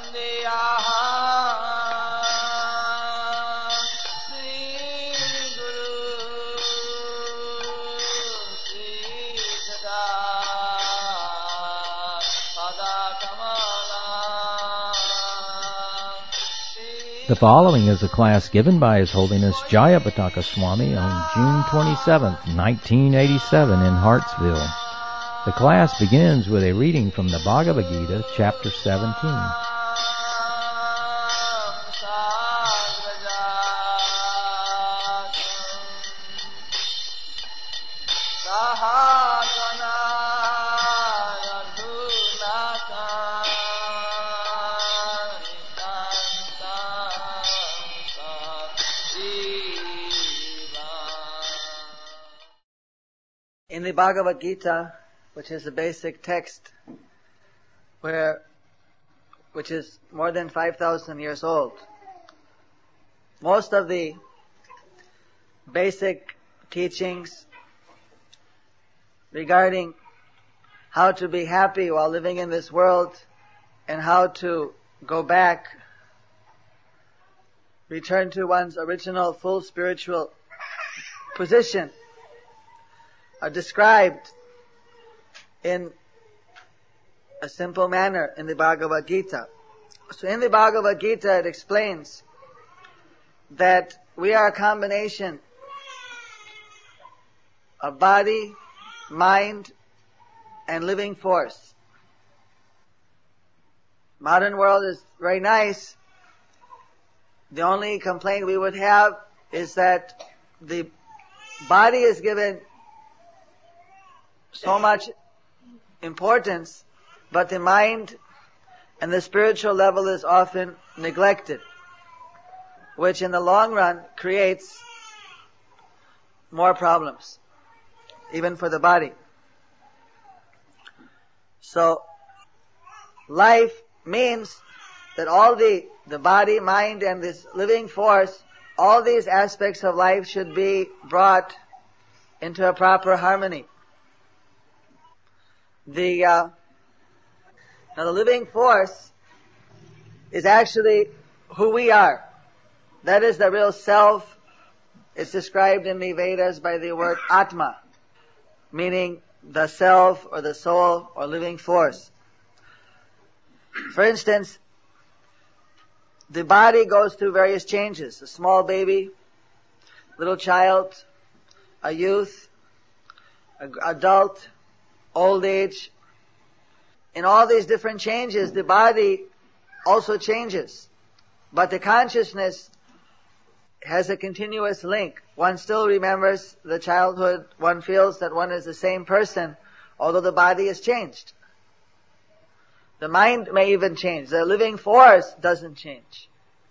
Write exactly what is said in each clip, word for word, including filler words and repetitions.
The following is a class given by His Holiness Jayapataka Swami on June twenty-seventh, nineteen eighty-seven in Hartsville. The class begins with a reading from the Bhagavad Gita, chapter seventeen. In the Bhagavad Gita, which is the basic text, where, which is more than five thousand years old, most of the basic teachings regarding how to be happy while living in this world and how to go back, return to one's original full spiritual position, are described in a simple manner in the Bhagavad Gita. So in the Bhagavad Gita it explains that we are a combination of body, mind, and living force. Modern world is very nice. The only complaint we would have is that the body is given so much importance, but the mind and the spiritual level is often neglected, which in the long run creates more problems, even for the body. So, life means that all the, the body, mind, and this living force, all these aspects of life should be brought into a proper harmony. The, uh, now the living force is actually who we are. That is the real self. It's described in the Vedas by the word Atma, meaning the self or the soul or living force. For instance, the body goes through various changes. A small baby, little child, a youth, an adult, old age. In all these different changes, the body also changes. But the consciousness has a continuous link. One still remembers the childhood. One feels that one is the same person, although the body has changed. The mind may even change. The living force doesn't change.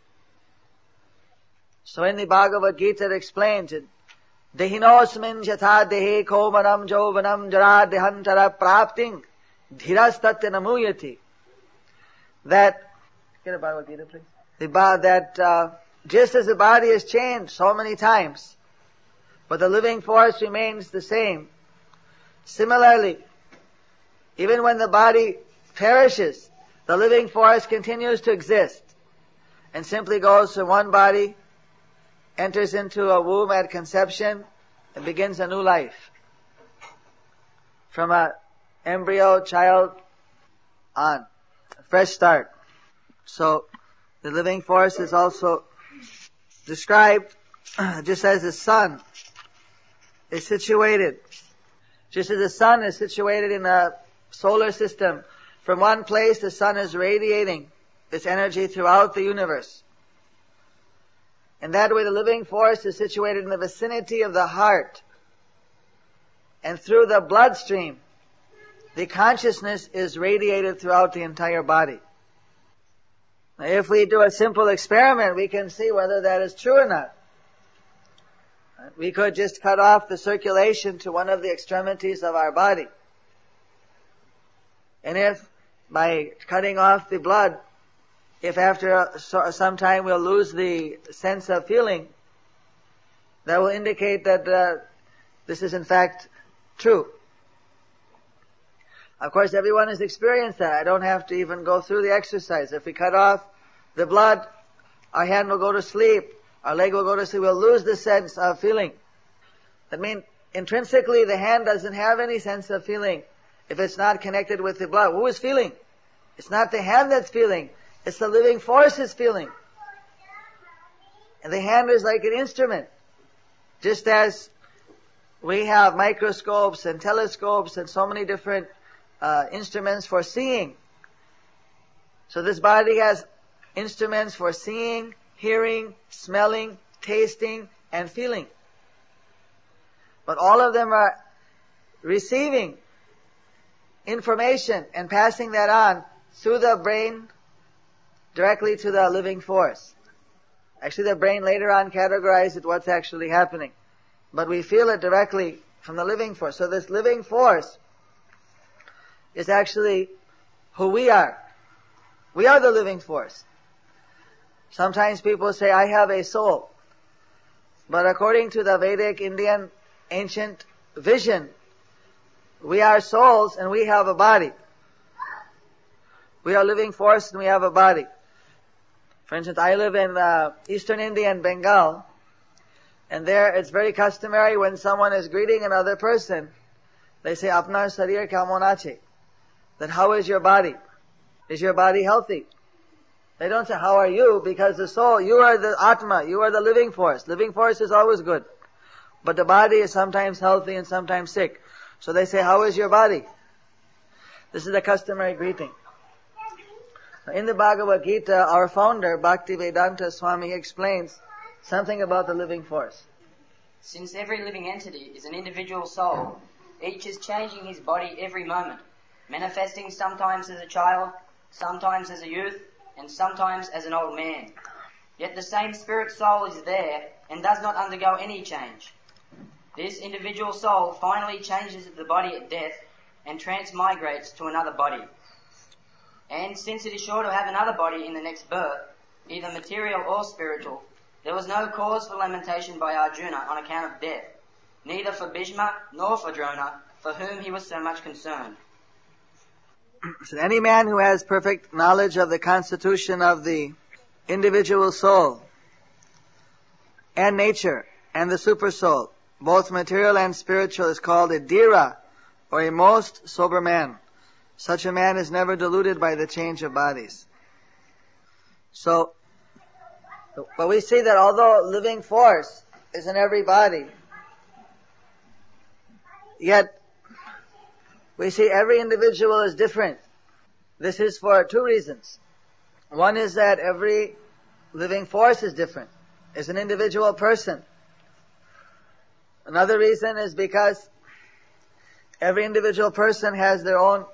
So in the Bhagavad Gita it explains it. Dehinosmin jatha dehe komanam jovanam jara dehantara prapting dhirastatya namuyati. That, get a Bhagavad Gita please. The, that uh, just as the body has changed so many times, but the living force remains the same. Similarly, even when the body perishes, the living force continues to exist and simply goes from one body, enters into a womb at conception, and begins a new life. From a embryo, child, on. A fresh start. So, the living force is also described just as the sun is situated. Just as the sun is situated in a solar system, from one place the sun is radiating its energy throughout the universe. And that way the living force is situated in the vicinity of the heart. And through the bloodstream, the consciousness is radiated throughout the entire body. Now, if we do a simple experiment, we can see whether that is true or not. We could just cut off the circulation to one of the extremities of our body. And if, by cutting off the blood, if after some time we'll lose the sense of feeling, that will indicate that uh, this is in fact true. Of course, everyone has experienced that. I don't have to even go through the exercise. If we cut off the blood, our hand will go to sleep, our leg will go to sleep, we'll lose the sense of feeling. That means, intrinsically, the hand doesn't have any sense of feeling if it's not connected with the blood. Who is feeling? It's not the hand that's feeling, it's the living force is feeling. And the hand is like an instrument. Just as we have microscopes and telescopes and so many different uh, instruments for seeing. So this body has instruments for seeing, hearing, smelling, tasting, and feeling. But all of them are receiving information and passing that on through the brain directly to the living force. Actually, the brain later on categorizes what's actually happening. But we feel it directly from the living force. So this living force is actually who we are. We are the living force. Sometimes people say, I have a soul. But according to the Vedic Indian ancient vision, we are souls and we have a body. We are living force and we have a body. For instance, I live in uh, Eastern India and Bengal, and there it's very customary when someone is greeting another person, they say, Apnar sarir kamon ache? Then how is your body? Is your body healthy? They don't say, how are you? Because the soul, you are the Atma, you are the living force. Living force is always good. But the body is sometimes healthy and sometimes sick. So they say, how is your body? This is a customary greeting. In the Bhagavad Gita, our founder, Bhaktivedanta Swami, explains something about the living force. Since every living entity is an individual soul, each is changing his body every moment, manifesting sometimes as a child, sometimes as a youth, and sometimes as an old man. Yet the same spirit soul is there and does not undergo any change. This individual soul finally changes the body at death and transmigrates to another body. And since it is sure to have another body in the next birth, either material or spiritual, there was no cause for lamentation by Arjuna on account of death, neither for Bhishma nor for Drona, for whom he was so much concerned. So any man who has perfect knowledge of the constitution of the individual soul and nature and the super soul, both material and spiritual, is called a dhira, or a most sober man. Such a man is never deluded by the change of bodies. So, but we see that although living force is in every body, yet we see every individual is different. This is for two reasons. One is that every living force is different, is an individual person. Another reason is because every individual person has their own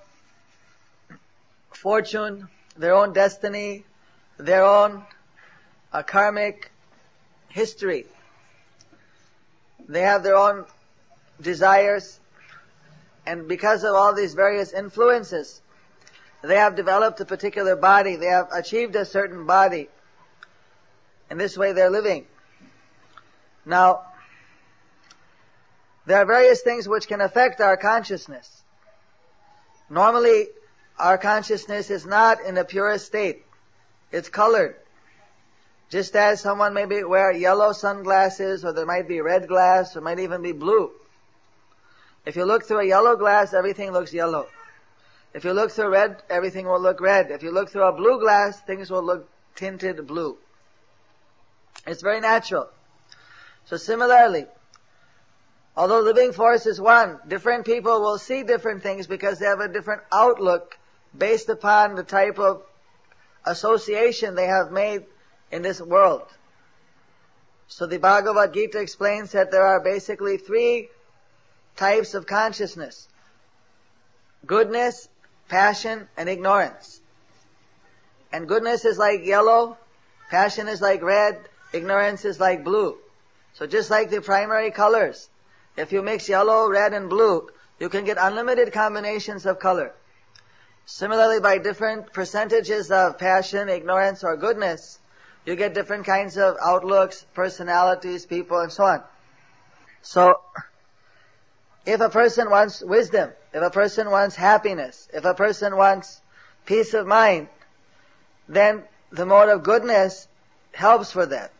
fortune, their own destiny, their own uh, karmic history. They have their own desires, and because of all these various influences, they have developed a particular body, they have achieved a certain body. In this way they're living. Now, there are various things which can affect our consciousness. Normally, our consciousness is not in a pure state. It's colored. Just as someone may be wear yellow sunglasses, or there might be red glass, or might even be blue. If you look through a yellow glass, everything looks yellow. If you look through red, everything will look red. If you look through a blue glass, things will look tinted blue. It's very natural. So similarly, although living force is one, different people will see different things because they have a different outlook based upon the type of association they have made in this world. So the Bhagavad Gita explains that there are basically three types of consciousness: goodness, passion, and ignorance. And goodness is like yellow, passion is like red, ignorance is like blue. So just like the primary colors, if you mix yellow, red, and blue, you can get unlimited combinations of color. Similarly, by different percentages of passion, ignorance, or goodness, you get different kinds of outlooks, personalities, people, and so on. So, if a person wants wisdom, if a person wants happiness, if a person wants peace of mind, then the mode of goodness helps for that.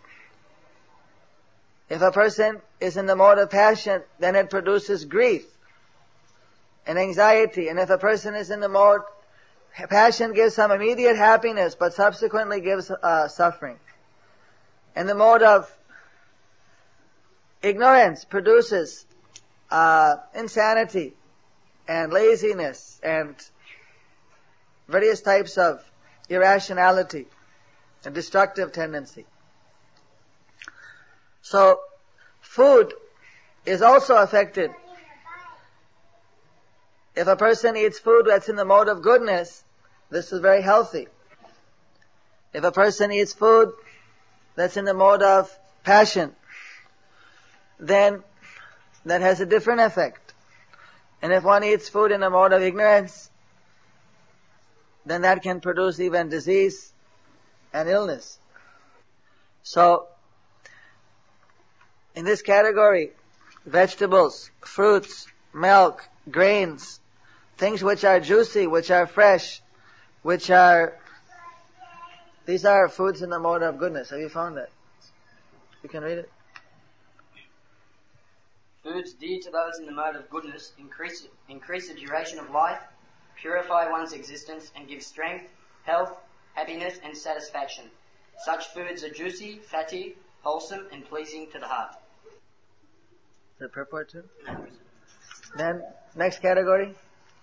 If a person is in the mode of passion, then it produces grief and anxiety. And if a person is in the mode, passion gives some immediate happiness, but subsequently gives uh, suffering. And the mode of ignorance produces uh, insanity and laziness and various types of irrationality and destructive tendency. So, food is also affected. If a person eats food that's in the mode of goodness, this is very healthy. If a person eats food that's in the mode of passion, then that has a different effect. And if one eats food in the mode of ignorance, then that can produce even disease and illness. So, in this category, vegetables, fruits, milk, grains, things which are juicy, which are fresh, which are, these are foods in the mode of goodness. Have you found that? You can read it. Foods dear to those in the mode of goodness increase, increase the duration of life, purify one's existence, and give strength, health, happiness, and satisfaction. Such foods are juicy, fatty, wholesome, and pleasing to the heart. The purport too? Then, next category.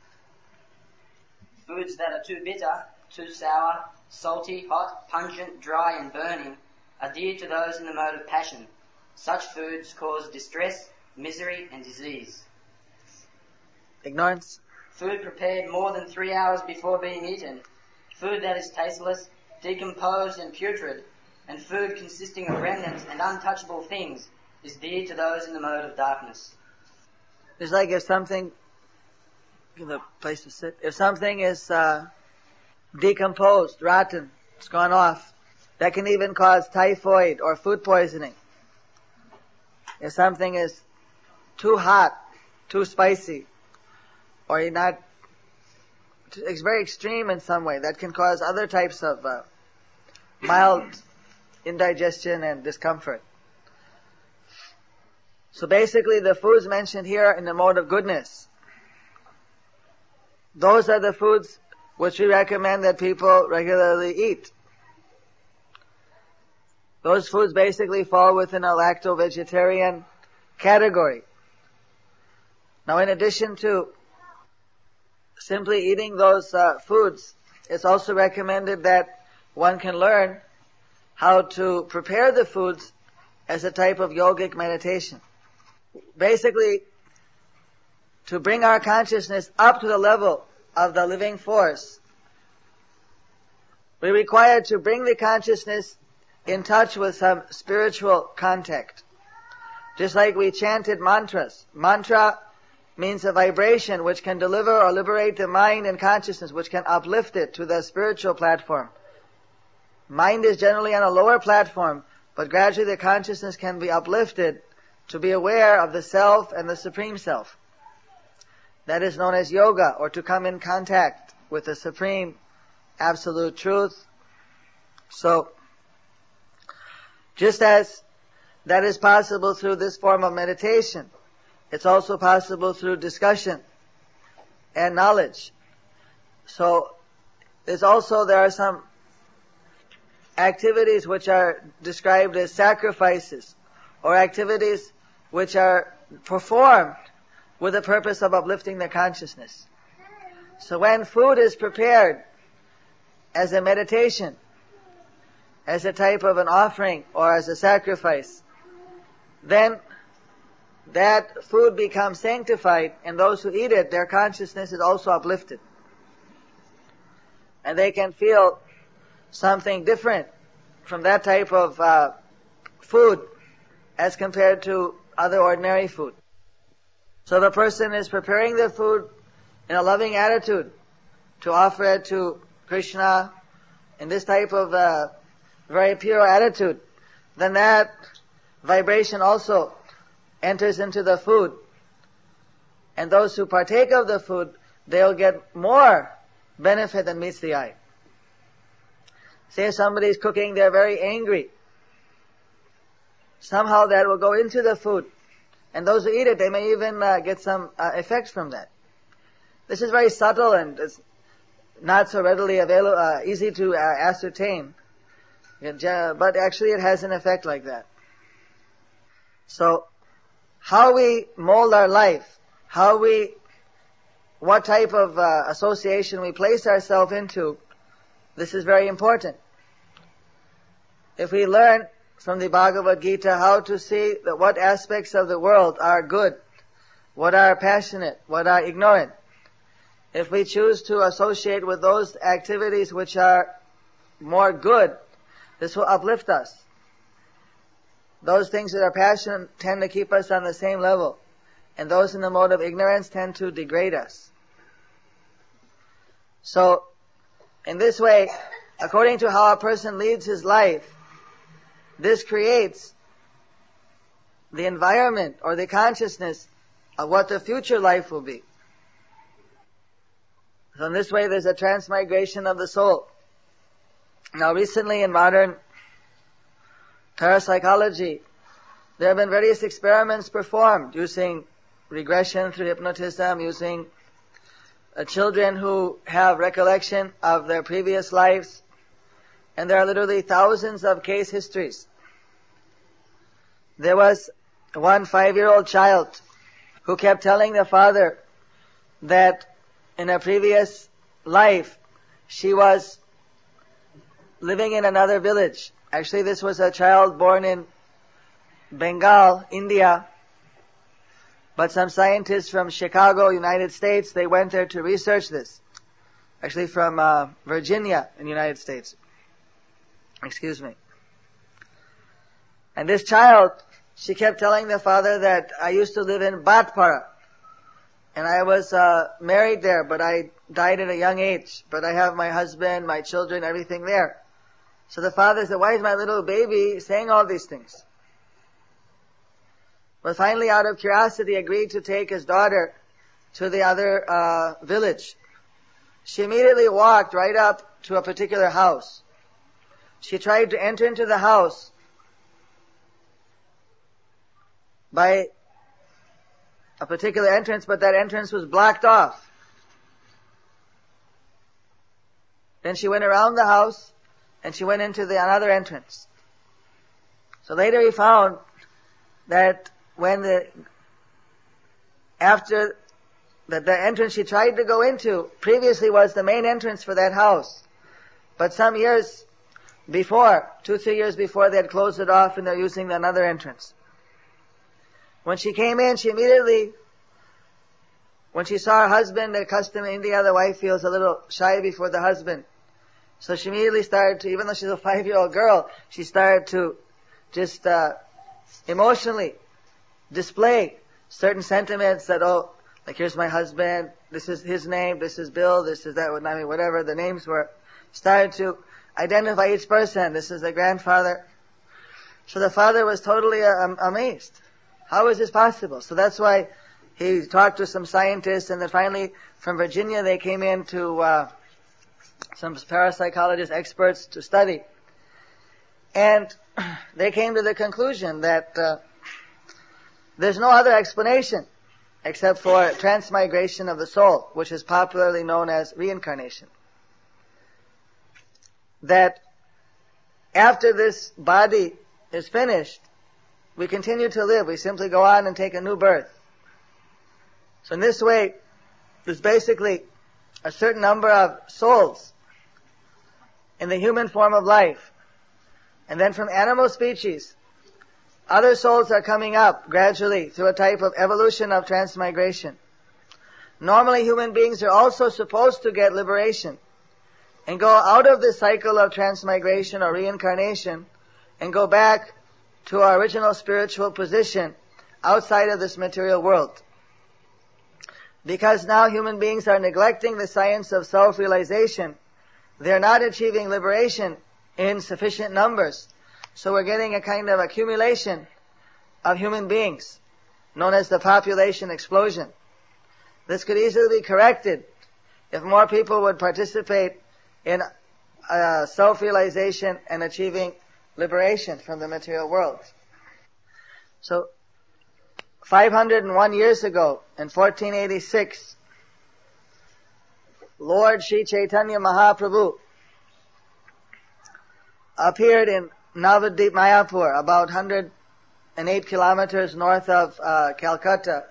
Foods that are too bitter, too sour, salty, hot, pungent, dry, and burning are dear to those in the mode of passion. Such foods cause distress, misery, and disease. Ignorance. Food prepared more than three hours before being eaten. Food that is tasteless, decomposed, and putrid, and food consisting of remnants and untouchable things is dear to those in the mode of darkness. It's like if something, the place to sit, if something is uh, decomposed, rotten, it's gone off, that can even cause typhoid or food poisoning. If something is too hot, too spicy, or you're not, it's very extreme in some way, that can cause other types of uh, mild indigestion and discomfort. So basically the foods mentioned here in the mode of goodness, those are the foods which we recommend that people regularly eat. Those foods basically fall within a lacto-vegetarian category. Now in addition to simply eating those uh, foods, it's also recommended that one can learn how to prepare the foods as a type of yogic meditation. Basically, to bring our consciousness up to the level of the living force, we require to bring the consciousness in touch with some spiritual contact. Just like we chanted mantras. Mantra means a vibration which can deliver or liberate the mind and consciousness, which can uplift it to the spiritual platform. Mind is generally on a lower platform, but gradually the consciousness can be uplifted to be aware of the self and the supreme self. That is known as yoga, or to come in contact with the supreme absolute truth. So, just as that is possible through this form of meditation, it's also possible through discussion and knowledge. So, there's also, there are some activities which are described as sacrifices, or activities which are performed with the purpose of uplifting the consciousness. So when food is prepared as a meditation, as a type of an offering or as a sacrifice, then that food becomes sanctified, and those who eat it, their consciousness is also uplifted. And they can feel something different from that type of uh, food as compared to other ordinary food. So the person is preparing the food in a loving attitude to offer it to Krishna in this type of uh, very pure attitude. Then that vibration also enters into the food, And those who partake of the food, they'll get more benefit than meets the eye. Say somebody's cooking, they're very angry. Somehow that will go into the food. And those who eat it, they may even uh, get some uh, effect from that. This is very subtle and it's not so readily available, uh, easy to uh, ascertain. But actually it has an effect like that. So, how we mold our life, how we, what type of uh, association we place ourselves into, this is very important. If we learn from the Bhagavad Gita how to see that what aspects of the world are good, what are passionate, what are ignorant, if we choose to associate with those activities which are more good, this will uplift us. Those things that are passionate tend to keep us on the same level, and those in the mode of ignorance tend to degrade us. So, in this way, according to how a person leads his life, this creates the environment or the consciousness of what the future life will be. So in this way there's a transmigration of the soul. Now recently in modern parapsychology, there have been various experiments performed using regression through hypnotism, using uh, children who have recollection of their previous lives, and there are literally thousands of case histories. There was one five-year-old child who kept telling the father that in a previous life she was living in another village. Actually, this was a child born in Bengal, India. But some scientists from Chicago, United States, they went there to research this. Actually from uh, Virginia in the United States. Excuse me. And this child, she kept telling the father that I used to live in Bhatpara. And I was uh, married there, but I died at a young age. But I have my husband, my children, everything there. So the father said, why is my little baby saying all these things? But finally, out of curiosity, agreed to take his daughter to the other uh, village. She immediately walked right up to a particular house. She tried to enter into the house by a particular entrance, but that entrance was blocked off. Then she went around the house, and she went into the another entrance. So later he found that when the, after that the entrance she tried to go into previously was the main entrance for that house. But some years before, two, three years before, they had closed it off and they're using another entrance. When she came in, she immediately, when she saw her husband, the custom in India, the wife feels a little shy before the husband. So she immediately started to, even though she's a five-year-old girl, she started to just uh, emotionally display certain sentiments that, oh, like here's my husband, this is his name, this is Bill, this is that, I mean, whatever the names were. Started to identify each person. This is the grandfather. So the father was totally uh, amazed. How is this possible? So that's why he talked to some scientists, and then finally from Virginia they came in to uh, some parapsychologist experts to study. And they came to the conclusion that uh, there's no other explanation except for transmigration of the soul, which is popularly known as reincarnation. That after this body is finished, we continue to live. We simply go on and take a new birth. So in this way, there's basically a certain number of souls in the human form of life. And then from animal species, other souls are coming up gradually through a type of evolution of transmigration. Normally human beings are also supposed to get liberation and go out of the cycle of transmigration or reincarnation and go back to our original spiritual position outside of this material world. Because now human beings are neglecting the science of self-realization, they're not achieving liberation in sufficient numbers. So we're getting a kind of accumulation of human beings, known as the population explosion. This could easily be corrected if more people would participate in uh, self-realization and achieving liberation from the material world. So, five hundred one years ago, in fourteen eighty-six, Lord Sri Chaitanya Mahaprabhu appeared in Navadvip Mayapur, about one hundred eight kilometers north of uh, Calcutta.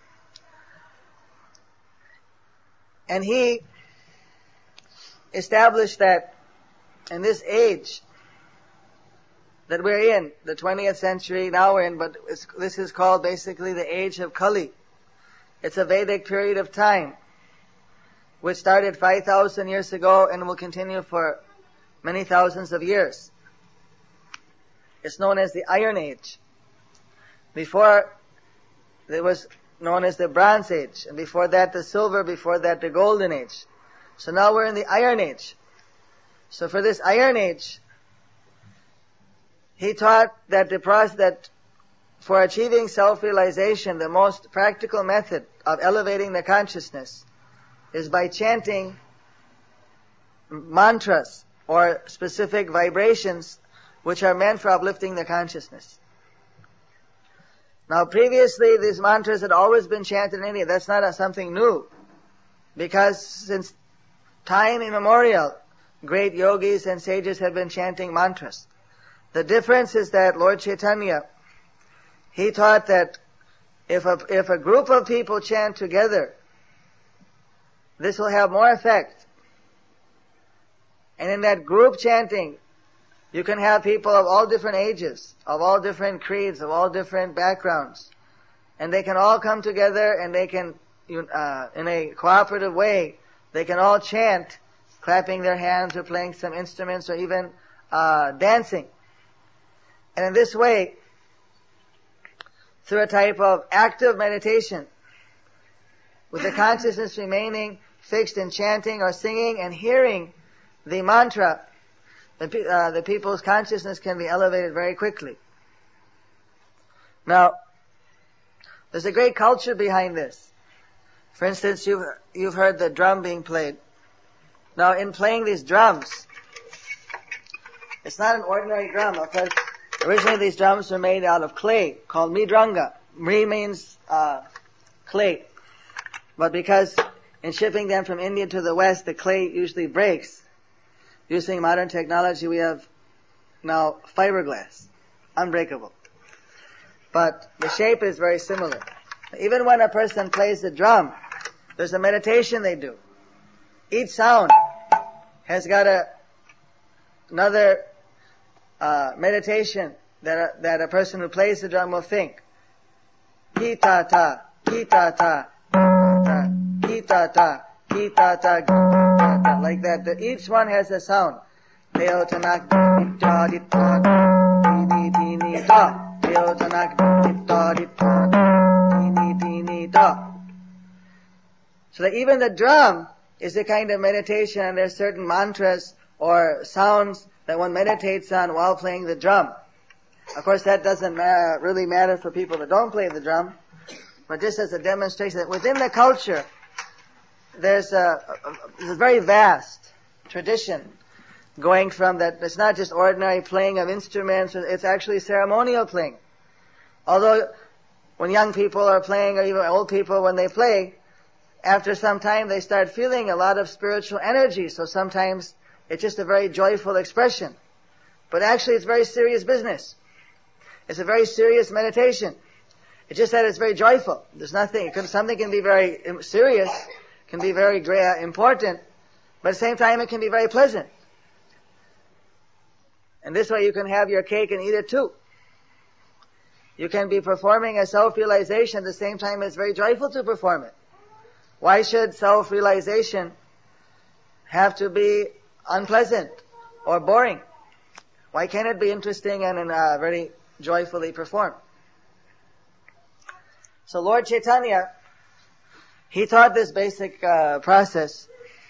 And he established that in this age that we're in, the twentieth century now we're in, but it's, this is called basically the age of Kali. It's a Vedic period of time, which started five thousand years ago and will continue for many thousands of years. It's known as the Iron Age. Before, it was known as the Bronze Age, and before that the Silver, before that the Golden Age. So now we're in the Iron Age. So for this Iron Age, he taught that the process, that for achieving self-realization, the most practical method of elevating the consciousness is by chanting mantras or specific vibrations which are meant for uplifting the consciousness. Now previously these mantras had always been chanted in India. That's not a, something new. Because since time immemorial, great yogis and sages have been chanting mantras. The difference is that Lord Chaitanya, he taught that if a, if a group of people chant together, this will have more effect. And in that group chanting, you can have people of all different ages, of all different creeds, of all different backgrounds. And they can all come together and they can, uh, in a cooperative way, they can all chant, clapping their hands or playing some instruments or even uh, dancing. And in this way, through a type of active meditation, with the consciousness remaining fixed in chanting or singing and hearing the mantra, the, uh, the people's consciousness can be elevated very quickly. Now, there's a great culture behind this. For instance, you've, you've heard the drum being played. Now, in playing these drums, it's not an ordinary drum. Because originally these drums were made out of clay, called midranga. Mi means uh, clay. But because in shipping them from India to the West, the clay usually breaks. Using modern technology, we have now fiberglass, unbreakable. But the shape is very similar. Even when a person plays the drum, there's a meditation they do. Each sound has got a another uh, meditation that a, that a person who plays the drum will think. Ki ta ta, ki ta ta, ki ta ta, ki ta ta, ki ta ta, like that. The, each one has a sound. Deo tanak ta di ta di di ni ta. Deo tanak ta di ta di di ni ta. So that even the drum is a kind of meditation, and there's certain mantras or sounds that one meditates on while playing the drum. Of course, that doesn't ma- really matter for people that don't play the drum, but just as a demonstration that within the culture, there's a, a, a very vast tradition going from that. It's not just ordinary playing of instruments, it's actually ceremonial playing. Although, when young people are playing, or even old people when they play, after some time they start feeling a lot of spiritual energy, so sometimes it's just a very joyful expression. But actually it's very serious business. It's a very serious meditation. It's just that it's very joyful. There's nothing, something can be very serious, can be very great, important, but at the same time it can be very pleasant. And this way you can have your cake and eat it too. You can be performing a self-realization at the same time it's very joyful to perform it. Why should self-realization have to be unpleasant or boring? Why can't it be interesting and uh, very joyfully performed? So Lord Chaitanya, he taught this basic uh, process,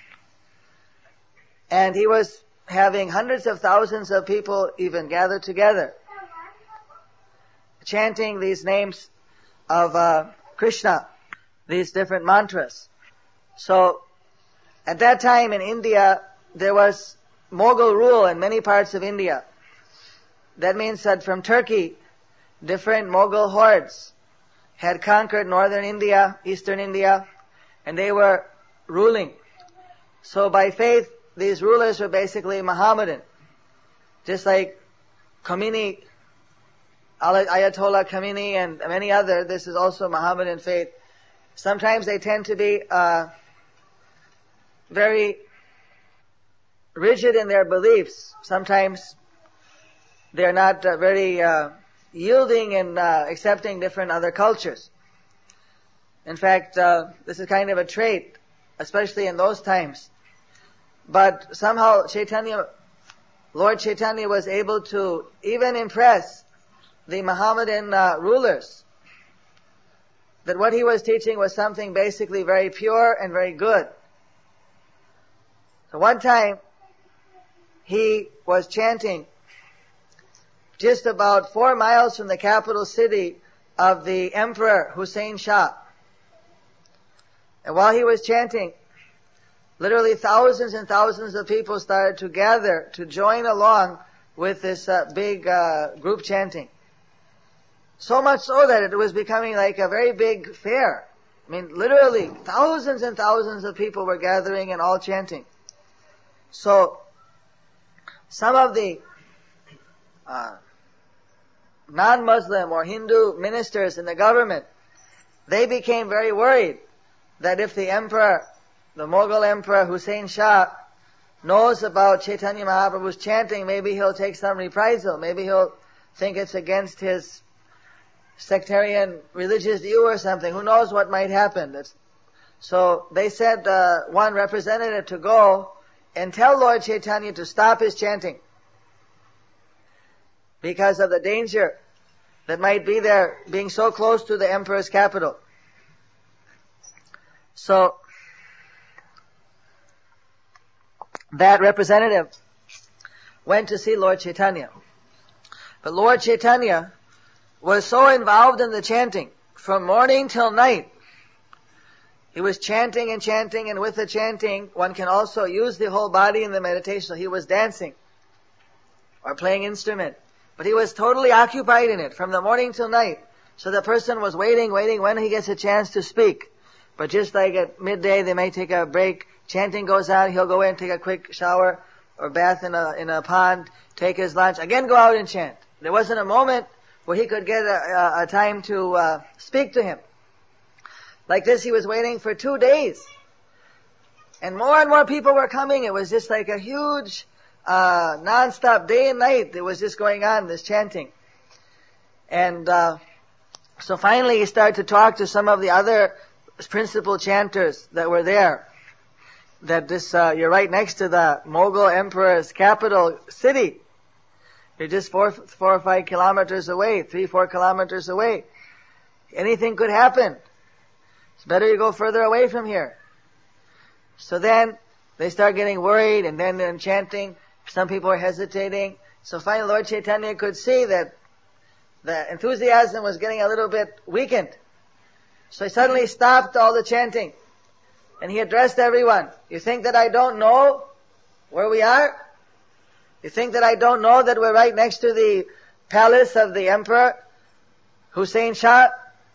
and he was having hundreds of thousands of people even gathered together, chanting these names of uh, Krishna. these different mantras. So, at that time in India, there was Mughal rule in many parts of India. That means that from Turkey, different Mughal hordes had conquered northern India, eastern India, and they were ruling. So by faith, these rulers were basically Mohammedan. Just like Khomeini, Ayatollah Khomeini and many other, this is also Mohammedan faith. Sometimes they tend to be uh, very rigid in their beliefs. Sometimes they're not uh, very uh, yielding and uh, accepting different other cultures. In fact, uh, this is kind of a trait, especially in those times. But somehow Chaitanya, Lord Chaitanya was able to even impress the Mohammedan uh, rulers that what he was teaching was something basically very pure and very good. So one time, he was chanting just about four miles from the capital city of the Emperor Hussein Shah. And while he was chanting, literally thousands and thousands of people started to gather to join along with this uh, big uh, group chanting. So much so that it was becoming like a very big fair. I mean, literally thousands and thousands of people were gathering and all chanting. So, some of the uh, non-Muslim or Hindu ministers in the government, they became very worried that if the emperor, the Mughal emperor Hussein Shah, knows about Chaitanya Mahaprabhu's chanting, maybe he'll take some reprisal. Maybe he'll think it's against his sectarian religious view or something. Who knows what might happen. That's, so they sent uh, one representative to go and tell Lord Chaitanya to stop his chanting because of the danger that might be there being so close to the emperor's capital. So, that representative went to see Lord Chaitanya. But Lord Chaitanya was so involved in the chanting, from morning till night. He was chanting and chanting, and with the chanting, one can also use the whole body in the meditation. So he was dancing, or playing instrument. But he was totally occupied in it, from the morning till night. So the person was waiting, waiting when he gets a chance to speak. But just like at midday, they may take a break, chanting goes on, he'll go in, take a quick shower, or bath in a, in a pond, take his lunch, again go out and chant. There wasn't a moment where he could get a, a, a time to uh, speak to him. Like this, he was waiting for two days. And more and more people were coming. It was just like a huge, uh, non-stop day and night. It was just going on, this chanting. And uh, so finally he started to talk to some of the other principal chanters that were there. That this, uh, you're right next to the Mughal emperor's capital city. You're just four, four or five kilometers away, three, four kilometers away. Anything could happen. It's better you go further away from here. So then, they start getting worried, and then they're chanting. Some people are hesitating. So finally Lord Chaitanya could see that the enthusiasm was getting a little bit weakened. So he suddenly stopped all the chanting. And he addressed everyone. You think that I don't know where we are? You think that I don't know that we're right next to the palace of the Emperor Hussein Shah?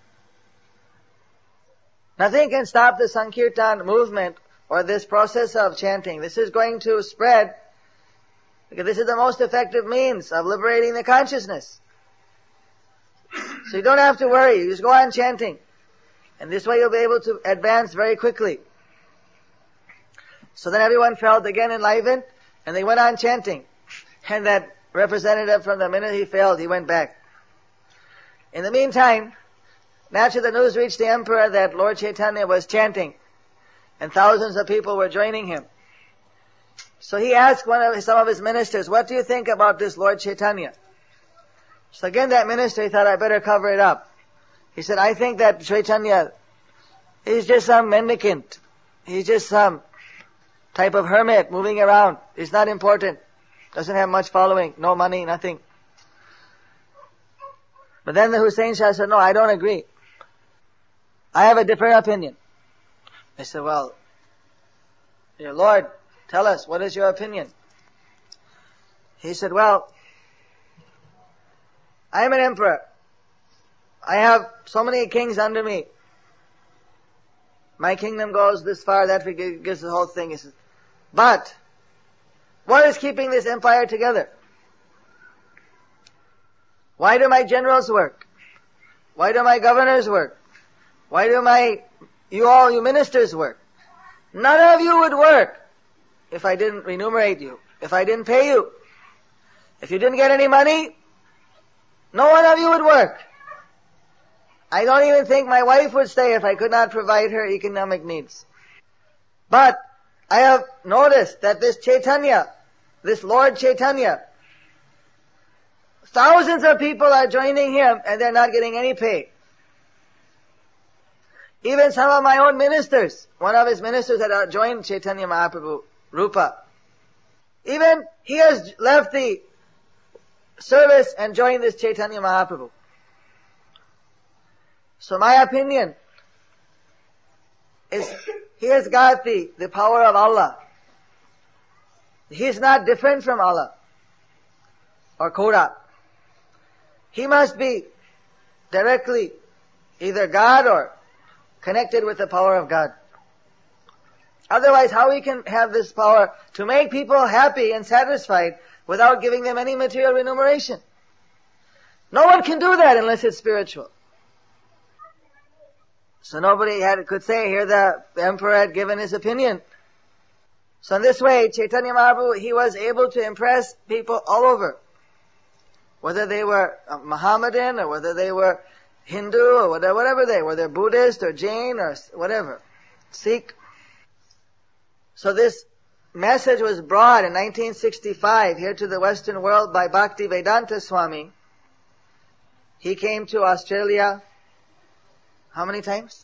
Nothing can stop the Sankirtan movement or this process of chanting. This is going to spread because this is the most effective means of liberating the consciousness. So you don't have to worry. You just go on chanting. And this way you'll be able to advance very quickly. So then everyone felt again enlivened and they went on chanting. And that representative, from the minute he failed, he went back. In the meantime, naturally the news reached the emperor that Lord Chaitanya was chanting, and thousands of people were joining him. So he asked one of his, some of his ministers, what do you think about this Lord Chaitanya? So again that minister, he thought, I better cover it up. He said, I think that Chaitanya is just some mendicant. He's just some type of hermit moving around. He's not important. Doesn't have much following, no money, nothing. But then the Hussein Shah said, no, I don't agree. I have a different opinion. I said, well, your Lord, tell us, what is your opinion? He said, well, I am an emperor. I have so many kings under me. My kingdom goes this far, that far, gives the whole thing. He says, but what is keeping this empire together? Why do my generals work? Why do my governors work? Why do my, you all, you ministers work? None of you would work if I didn't remunerate you, if I didn't pay you. If you didn't get any money, no one of you would work. I don't even think my wife would stay if I could not provide her economic needs. But I have noticed that this Chaitanya, this Lord Chaitanya, thousands of people are joining him and they're not getting any pay. Even some of my own ministers, one of his ministers that had joined Chaitanya Mahaprabhu, Rupa, even he has left the service and joined this Chaitanya Mahaprabhu. So my opinion is he has got the, the power of Allah. He's not different from Allah or Koda. He must be directly either God or connected with the power of God. Otherwise, how we can have this power to make people happy and satisfied without giving them any material remuneration? No one can do that unless it's spiritual. So nobody had, could say here the emperor had given his opinion. So in this way, Chaitanya Mahaprabhu, he was able to impress people all over. Whether they were Mohammedan or whether they were Hindu or whatever, whatever they were, they're Buddhist or Jain or whatever, Sikh. So this message was brought in nineteen sixty-five here to the Western world by Bhaktivedanta Swami. He came to Australia, how many times?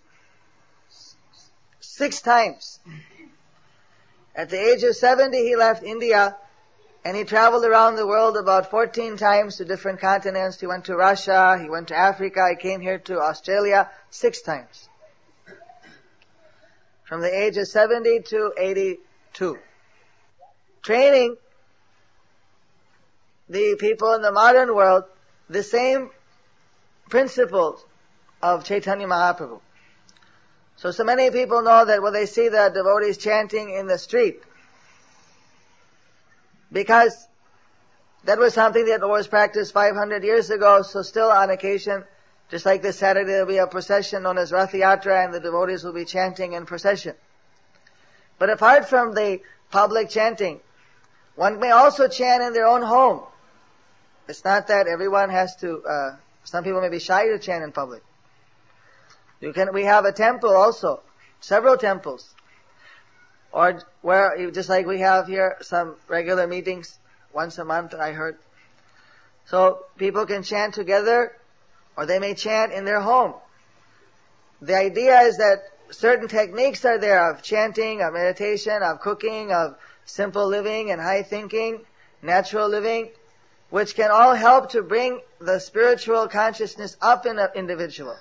Six times. At the age of seventy, he left India and he traveled around the world about fourteen times to different continents. He went to Russia, he went to Africa, he came here to Australia six times. From the age of seventy to eighty-two. Training the people in the modern world the same principles of Chaitanya Mahaprabhu. So, so many people know that when they see the devotees chanting in the street, because that was something that was practiced five hundred years ago, so still on occasion, just like this Saturday there will be a procession known as Rath Yatra and the devotees will be chanting in procession. But apart from the public chanting, one may also chant in their own home. It's not that everyone has to, uh, some people may be shy to chant in public. You can, we have a temple also, several temples. Or where, just like we have here, some regular meetings, once a month I heard. So people can chant together, or they may chant in their home. The idea is that certain techniques are there of chanting, of meditation, of cooking, of simple living and high thinking, natural living, which can all help to bring the spiritual consciousness up in an individual.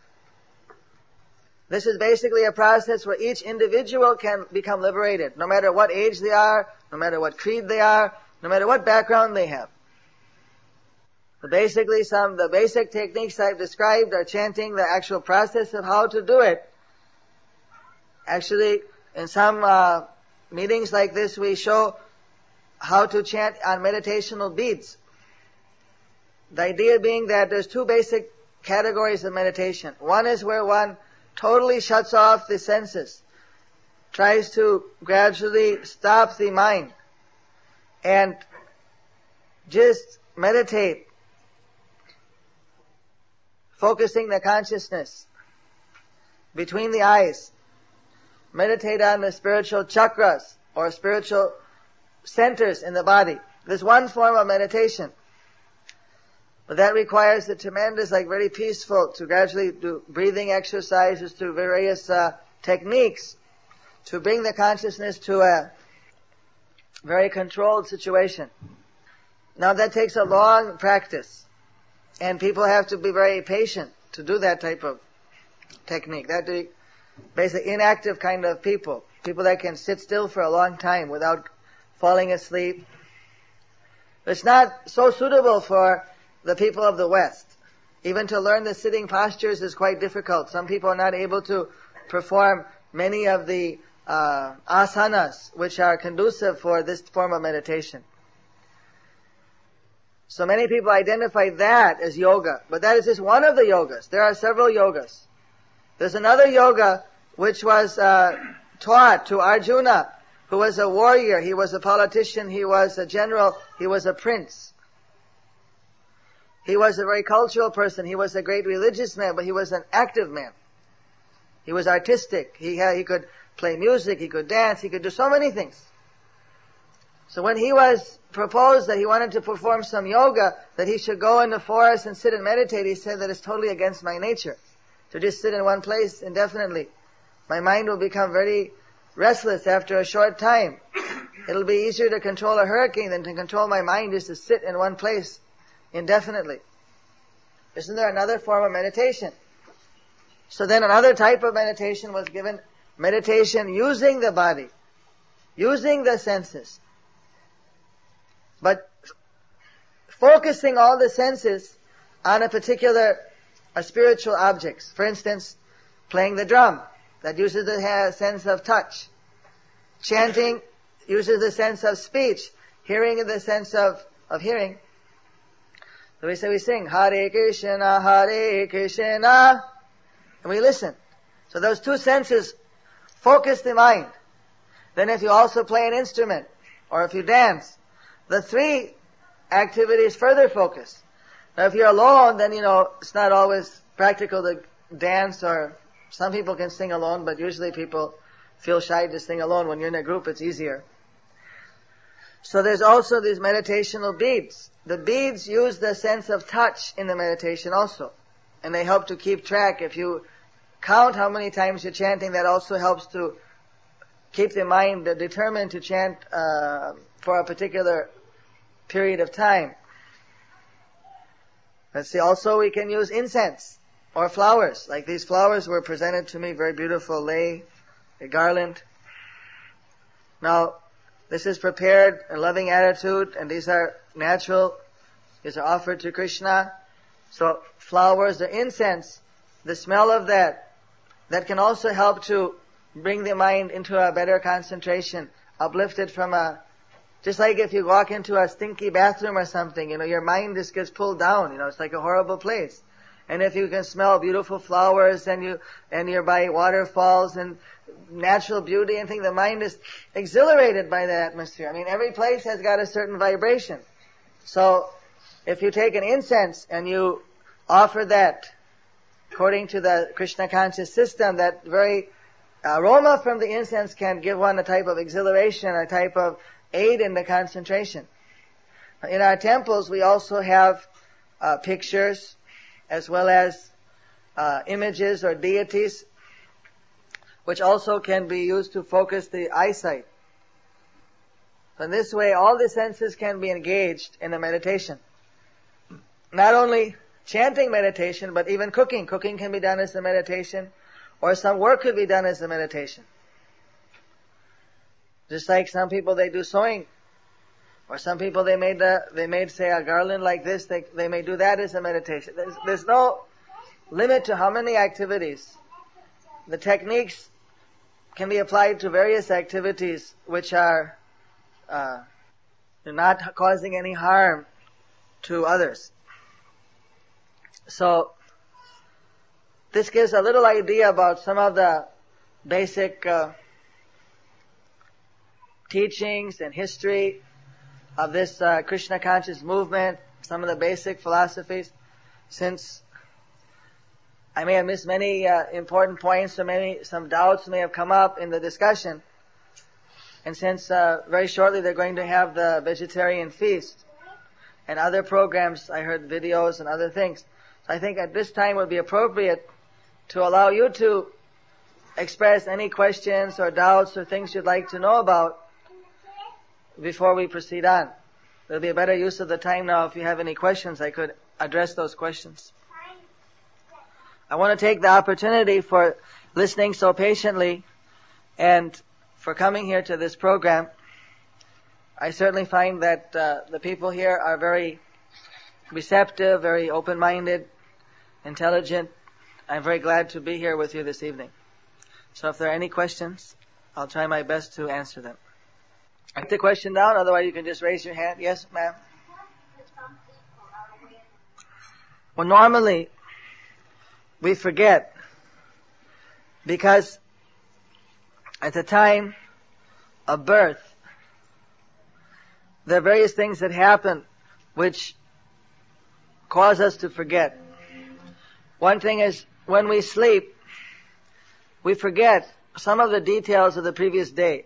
This is basically a process where each individual can become liberated, no matter what age they are, no matter what creed they are, no matter what background they have. But basically some, the basic techniques I've described are chanting, the actual process of how to do it. Actually, in some uh, meetings like this, we show how to chant on meditational beads. The idea being that there's two basic categories of meditation. One is where one totally shuts off the senses, tries to gradually stop the mind, and just meditate, focusing the consciousness between the eyes. Meditate on the spiritual chakras or spiritual centers in the body. There's one form of meditation. But that requires a tremendous, like very peaceful, to gradually do breathing exercises through various uh, techniques to bring the consciousness to a very controlled situation. Now that takes a long practice. And people have to be very patient to do that type of technique. That the basically inactive kind of people, people that can sit still for a long time without falling asleep. It's not so suitable for the people of the West. Even to learn the sitting postures is quite difficult. Some people are not able to perform many of the uh, asanas, which are conducive for this form of meditation. So many people identify that as yoga, but that is just one of the yogas. There are several yogas. There's another yoga which was uh, taught to Arjuna, who was a warrior, he was a politician, he was a general, he was a prince. He was a very cultural person, he was a great religious man, but he was an active man. He was artistic, he had, he could play music, he could dance, he could do so many things. So when he was proposed that he wanted to perform some yoga, that he should go in the forest and sit and meditate, he said that it's totally against my nature to just sit in one place indefinitely. My mind will become very restless after a short time. It'll be easier to control a hurricane than to control my mind just to sit in one place indefinitely. Isn't there another form of meditation? So then another type of meditation was given, meditation using the body, using the senses, but focusing all the senses on a particular a spiritual objects. For instance, playing the drum, that uses the sense of touch. Chanting uses the sense of speech. Hearing in the sense of, of hearing. So we say, we sing, Hare Krishna, Hare Krishna, and we listen. So those two senses focus the mind. Then if you also play an instrument, or if you dance, the three activities further focus. Now if you're alone, then you know, it's not always practical to dance, or some people can sing alone, but usually people feel shy to sing alone. When you're in a group, it's easier. So there's also these meditational beads. The beads use the sense of touch in the meditation also. And they help to keep track. If you count how many times you're chanting, that also helps to keep the mind determined to chant uh, for a particular period of time. Let's see, also we can use incense or flowers. Like these flowers were presented to me, very beautiful lei, a garland. Now, this is prepared in loving attitude, and these are natural. These are offered to Krishna. So flowers, the incense, the smell of that, that can also help to bring the mind into a better concentration, uplifted from a, just like if you walk into a stinky bathroom or something, you know, your mind just gets pulled down, you know, it's like a horrible place. And if you can smell beautiful flowers and you, and you're by waterfalls and natural beauty and things, the mind is exhilarated by the atmosphere. I mean, every place has got a certain vibration. So, if you take an incense and you offer that, according to the Krishna conscious system, that very aroma from the incense can give one a type of exhilaration, a type of aid in the concentration. In our temples, we also have uh, pictures as well as uh, images or deities, which also can be used to focus the eyesight. So in this way, all the senses can be engaged in the meditation. Not only chanting meditation, but even cooking. Cooking can be done as a meditation, or some work could be done as a meditation. Just like some people, they do sewing, or some people they made the, they made say a garland like this. They they may do that as a meditation. There's, there's no limit to how many activities. The techniques can be applied to various activities which are uh, not causing any harm to others. So this gives a little idea about some of the basic uh, teachings and history of this uh, Krishna conscious movement, some of the basic philosophies. Since I may have missed many uh, important points, or maybe some doubts may have come up in the discussion, and since uh, very shortly they're going to have the vegetarian feast and other programs, I heard videos and other things. So I think at this time would be appropriate to allow you to express any questions or doubts or things you'd like to know about before we proceed on. There'll be a better use of the time now. If you have any questions, I could address those questions. I want to take the opportunity for listening so patiently and for coming here to this program. I certainly find that uh, the people here are very receptive, very open-minded, intelligent. I'm very glad to be here with you this evening. So if there are any questions, I'll try my best to answer them. Write the question down, otherwise you can just raise your hand. Yes, ma'am? Well, normally, we forget because at the time of birth, there are various things that happen which cause us to forget. One thing is when we sleep, we forget some of the details of the previous day.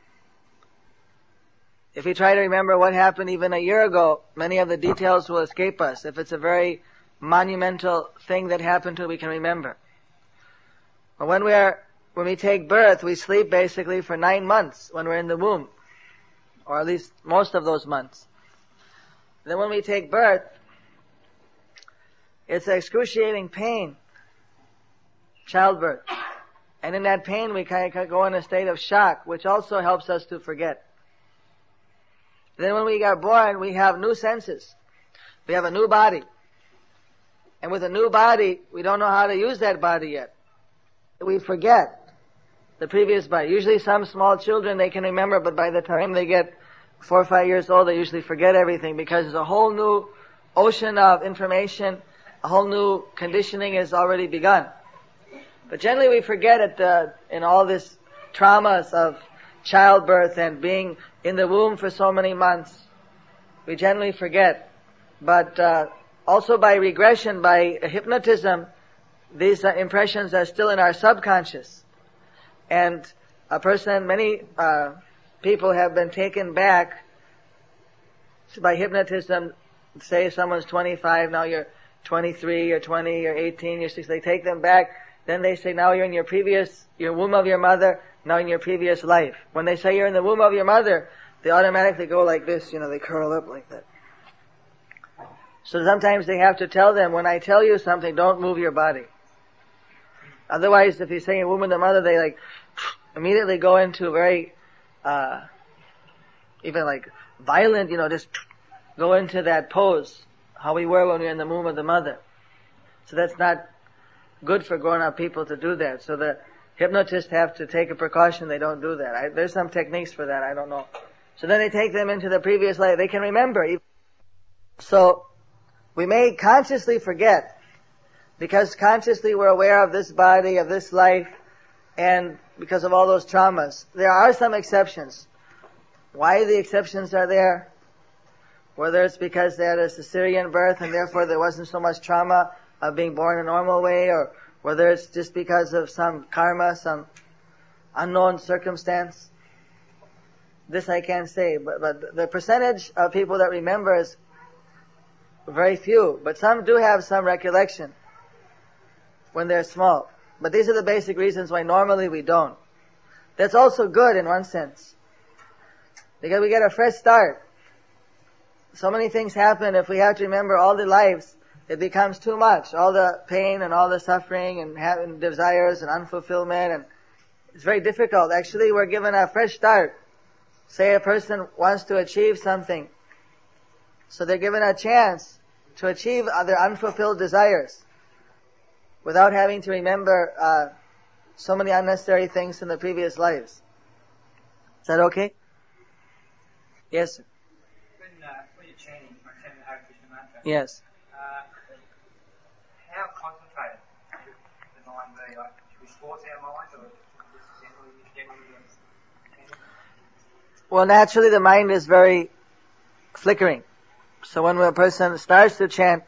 If we try to remember what happened even a year ago, many of the details will escape us. If it's a very monumental thing that happened to, we can remember. But when we are, when we take birth, we sleep basically for nine months when we're in the womb, or at least most of those months. Then when we take birth, it's an excruciating pain, childbirth. And in that pain, we kind of go in a state of shock, which also helps us to forget. Then when we got born, we have new senses. We have a new body. And with a new body, we don't know how to use that body yet. We forget the previous body. Usually some small children, they can remember, but by the time they get four or five years old, they usually forget everything because there's a whole new ocean of information, a whole new conditioning has already begun. But generally we forget it uh, in all this traumas of childbirth and being in the womb for so many months. We generally forget. But uh, also by regression, by hypnotism, these uh, impressions are still in our subconscious. And a person, many uh, people have been taken back by hypnotism. Say someone's twenty-five, now you're twenty-three, you're twenty, you're eighteen, you're six. They take them back. Then they say, now you're in your previous, your womb of your mother, now in your previous life. When they say you're in the womb of your mother, they automatically go like this, you know, they curl up like that. So sometimes they have to tell them, when I tell you something, don't move your body. Otherwise, if you say you're womb of the mother, they like immediately go into very, uh, even like violent, you know, just go into that pose, how we were when we were in the womb of the mother. So that's not good for grown-up people to do that. So the hypnotists have to take a precaution they don't do that. I, there's some techniques for that, I don't know. So then they take them into the previous life. They can remember. So we may consciously forget, because consciously we're aware of this body, of this life, and because of all those traumas. There are some exceptions. Why the exceptions are there? Whether it's because they had a cesarean birth and therefore there wasn't so much trauma of being born a normal way, or whether it's just because of some karma, some unknown circumstance. This I can't say, but, but the percentage of people that remember is very few. But some do have some recollection when they're small. But these are the basic reasons why normally we don't. That's also good in one sense, because we get a fresh start. So many things happen. If we have to remember all the lives, it becomes too much. All the pain and all the suffering and having desires and unfulfillment, and it's very difficult. Actually, we're given a fresh start. Say a person wants to achieve something, so they're given a chance to achieve their unfulfilled desires without having to remember uh, so many unnecessary things in the previous lives. Is that okay? Yes, sir. When, uh, when you're chanting, when you're chanting the Hare Krishna mantra, Yes. uh, how concentrated should the mind be? Like, should we force our mind, or just generally, generally chanting? Well, naturally the mind is very flickering. So when a person starts to chant,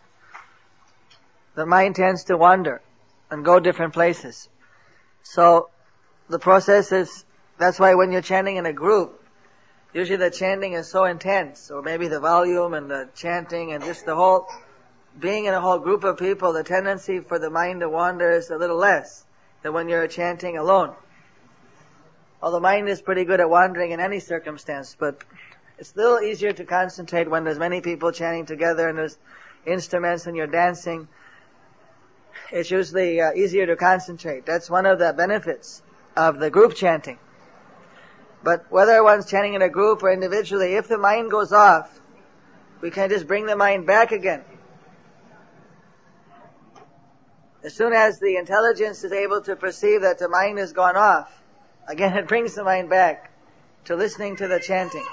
the mind tends to wander and go different places. So the process is, that's why when you're chanting in a group, usually the chanting is so intense, or maybe the volume and the chanting and just the whole, being in a whole group of people, the tendency for the mind to wander is a little less than when you're chanting alone. Although the mind is pretty good at wandering in any circumstance, but it's a little easier to concentrate when there's many people chanting together and there's instruments and you're dancing. it's usually uh, easier to concentrate. That's one of the benefits of the group chanting. But whether one's chanting in a group or individually, if the mind goes off, we can just bring the mind back again. As soon as the intelligence is able to perceive that the mind has gone off, again it brings the mind back to listening to the chanting.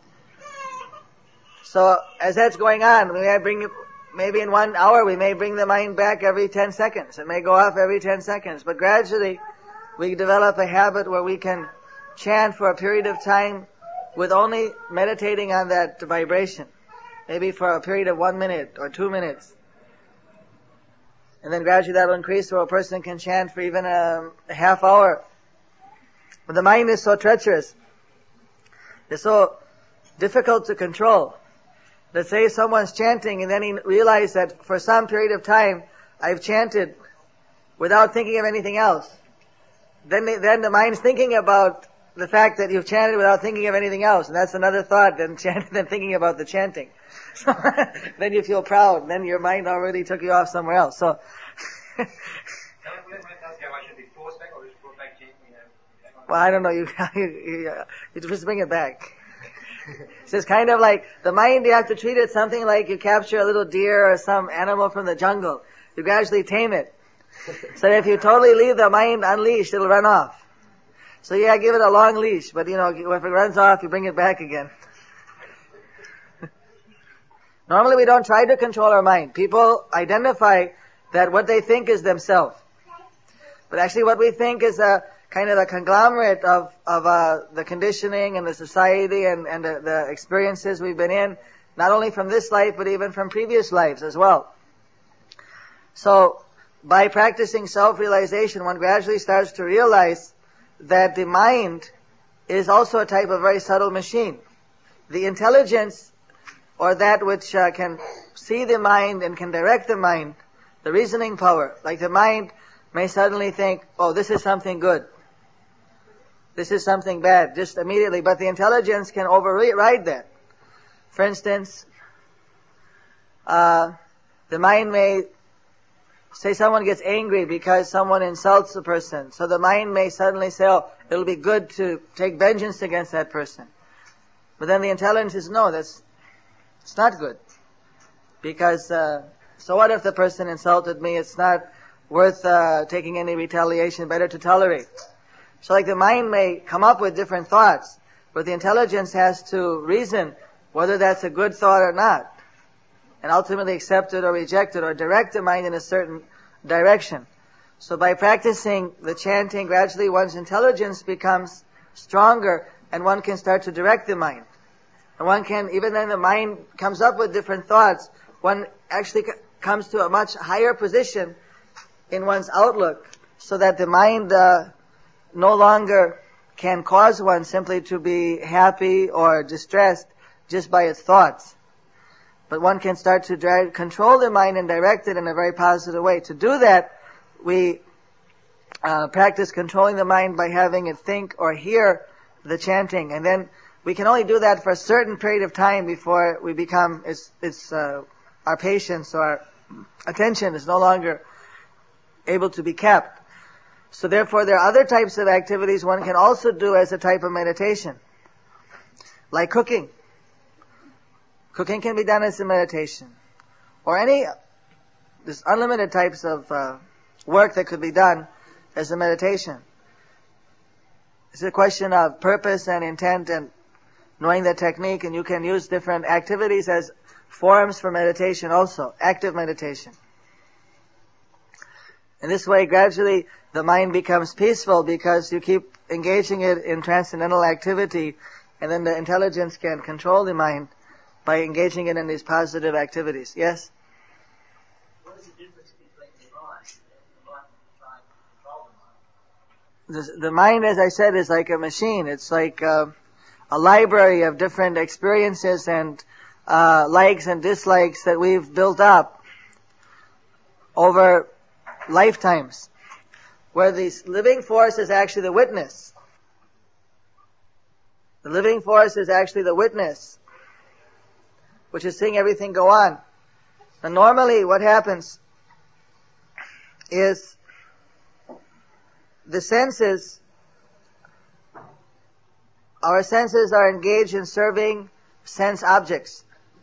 So as that's going on, we may bring, maybe in one hour we may bring the mind back every ten seconds. It may go off every ten seconds. But gradually we develop a habit where we can chant for a period of time with only meditating on that vibration. Maybe for a period of one minute or two minutes. And then gradually that will increase so a person can chant for even a, a half hour. But the mind is so treacherous. It's so difficult to control. Let's say someone's chanting and then he realizes that for some period of time I've chanted without thinking of anything else. Then, they, then the mind's thinking about the fact that you've chanted without thinking of anything else. And that's another thought than, chant, than thinking about the chanting. So then you feel proud. And then your mind already took you off somewhere else. So well, I don't know. You, you, you just bring it back. So it's kind of like the mind, you have to treat it something like you capture a little deer or some animal from the jungle. You gradually tame it. So if you totally leave the mind unleashed, it'll run off. So yeah, give it a long leash, but you know, if it runs off, you bring it back again. Normally we don't try to control our mind. People identify that what they think is themselves. But actually what we think is a kind of a conglomerate of, of uh, the conditioning and the society and, and the, the experiences we've been in, not only from this life, but even from previous lives as well. So, by practicing self-realization, one gradually starts to realize that the mind is also a type of very subtle machine. The intelligence, or that which uh, can see the mind and can direct the mind, the reasoning power, like the mind may suddenly think, oh, this is something good. This is something bad, just immediately. But the intelligence can override that. For instance, uh, the mind may say someone gets angry because someone insults a person. So the mind may suddenly say, oh, it'll be good to take vengeance against that person. But then the intelligence says, no, that's, it's not good. Because, uh, so what if the person insulted me? It's not worth, uh, taking any retaliation, better to tolerate. So like the mind may come up with different thoughts, but the intelligence has to reason whether that's a good thought or not. And ultimately accept it or reject it or direct the mind in a certain direction. So by practicing the chanting, gradually one's intelligence becomes stronger and one can start to direct the mind. And one can, even then the mind comes up with different thoughts, one actually c- comes to a much higher position in one's outlook so that the mind uh, no longer can cause one simply to be happy or distressed just by its thoughts. But one can start to direct, control the mind and direct it in a very positive way. To do that, we uh, practice controlling the mind by having it think or hear the chanting. And then we can only do that for a certain period of time before we become, it's, it's uh, our patience or our attention is no longer able to be kept. So therefore there are other types of activities one can also do as a type of meditation. Like cooking. Cooking can be done as a meditation. Or any, there's unlimited types of uh, work that could be done as a meditation. It's a question of purpose and intent and knowing the technique, and you can use different activities as forms for meditation also, active meditation. In this way, gradually, the mind becomes peaceful because you keep engaging it in transcendental activity, and then the intelligence can control the mind by engaging it in these positive activities. Yes? What is the difference between the mind and the mind trying to control the mind? The, the mind, as I said, is like a machine. It's like uh, a library of different experiences and uh, likes and dislikes that we've built up over lifetimes, where the living force is actually the witness. The living force is actually the witness, which is seeing everything go on. And normally what happens is the senses, our senses are engaged in serving sense objects.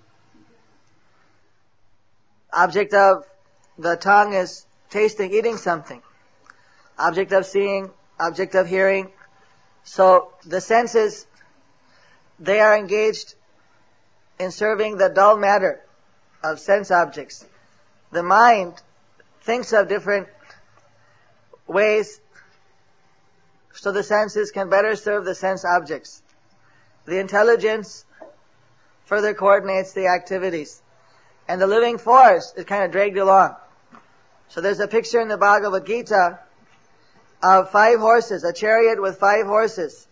Object of the tongue is tasting, eating something. Object of seeing, object of hearing. So the senses, they are engaged in serving the dull matter of sense objects. The mind thinks of different ways so the senses can better serve the sense objects. The intelligence further coordinates the activities. And the living force is kind of dragged along. So there's a picture in the Bhagavad Gita of five horses, a chariot with five horses,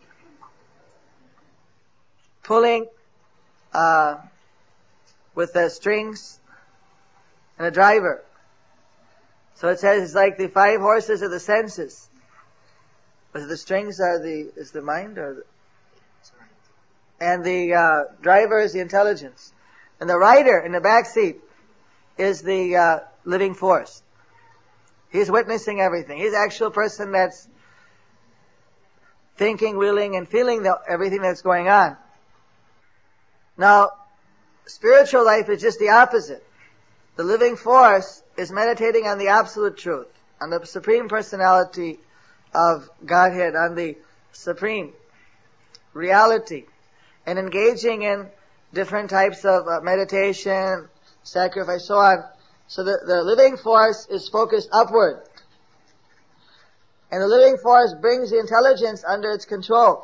pulling uh, with the strings and a driver. So it says it's like the five horses are the senses. But the strings are the, is the mind or the, and the uh, driver is the intelligence. And the rider in the back seat is the uh, living force. He's witnessing everything. He's the actual person that's thinking, willing, and feeling the, everything that's going on. Now, spiritual life is just the opposite. The living force is meditating on the absolute truth, on the Supreme Personality of Godhead, on the Supreme Reality, and engaging in different types of uh, meditation, sacrifice, so on. So the, the living force is focused upward. And the living force brings the intelligence under its control.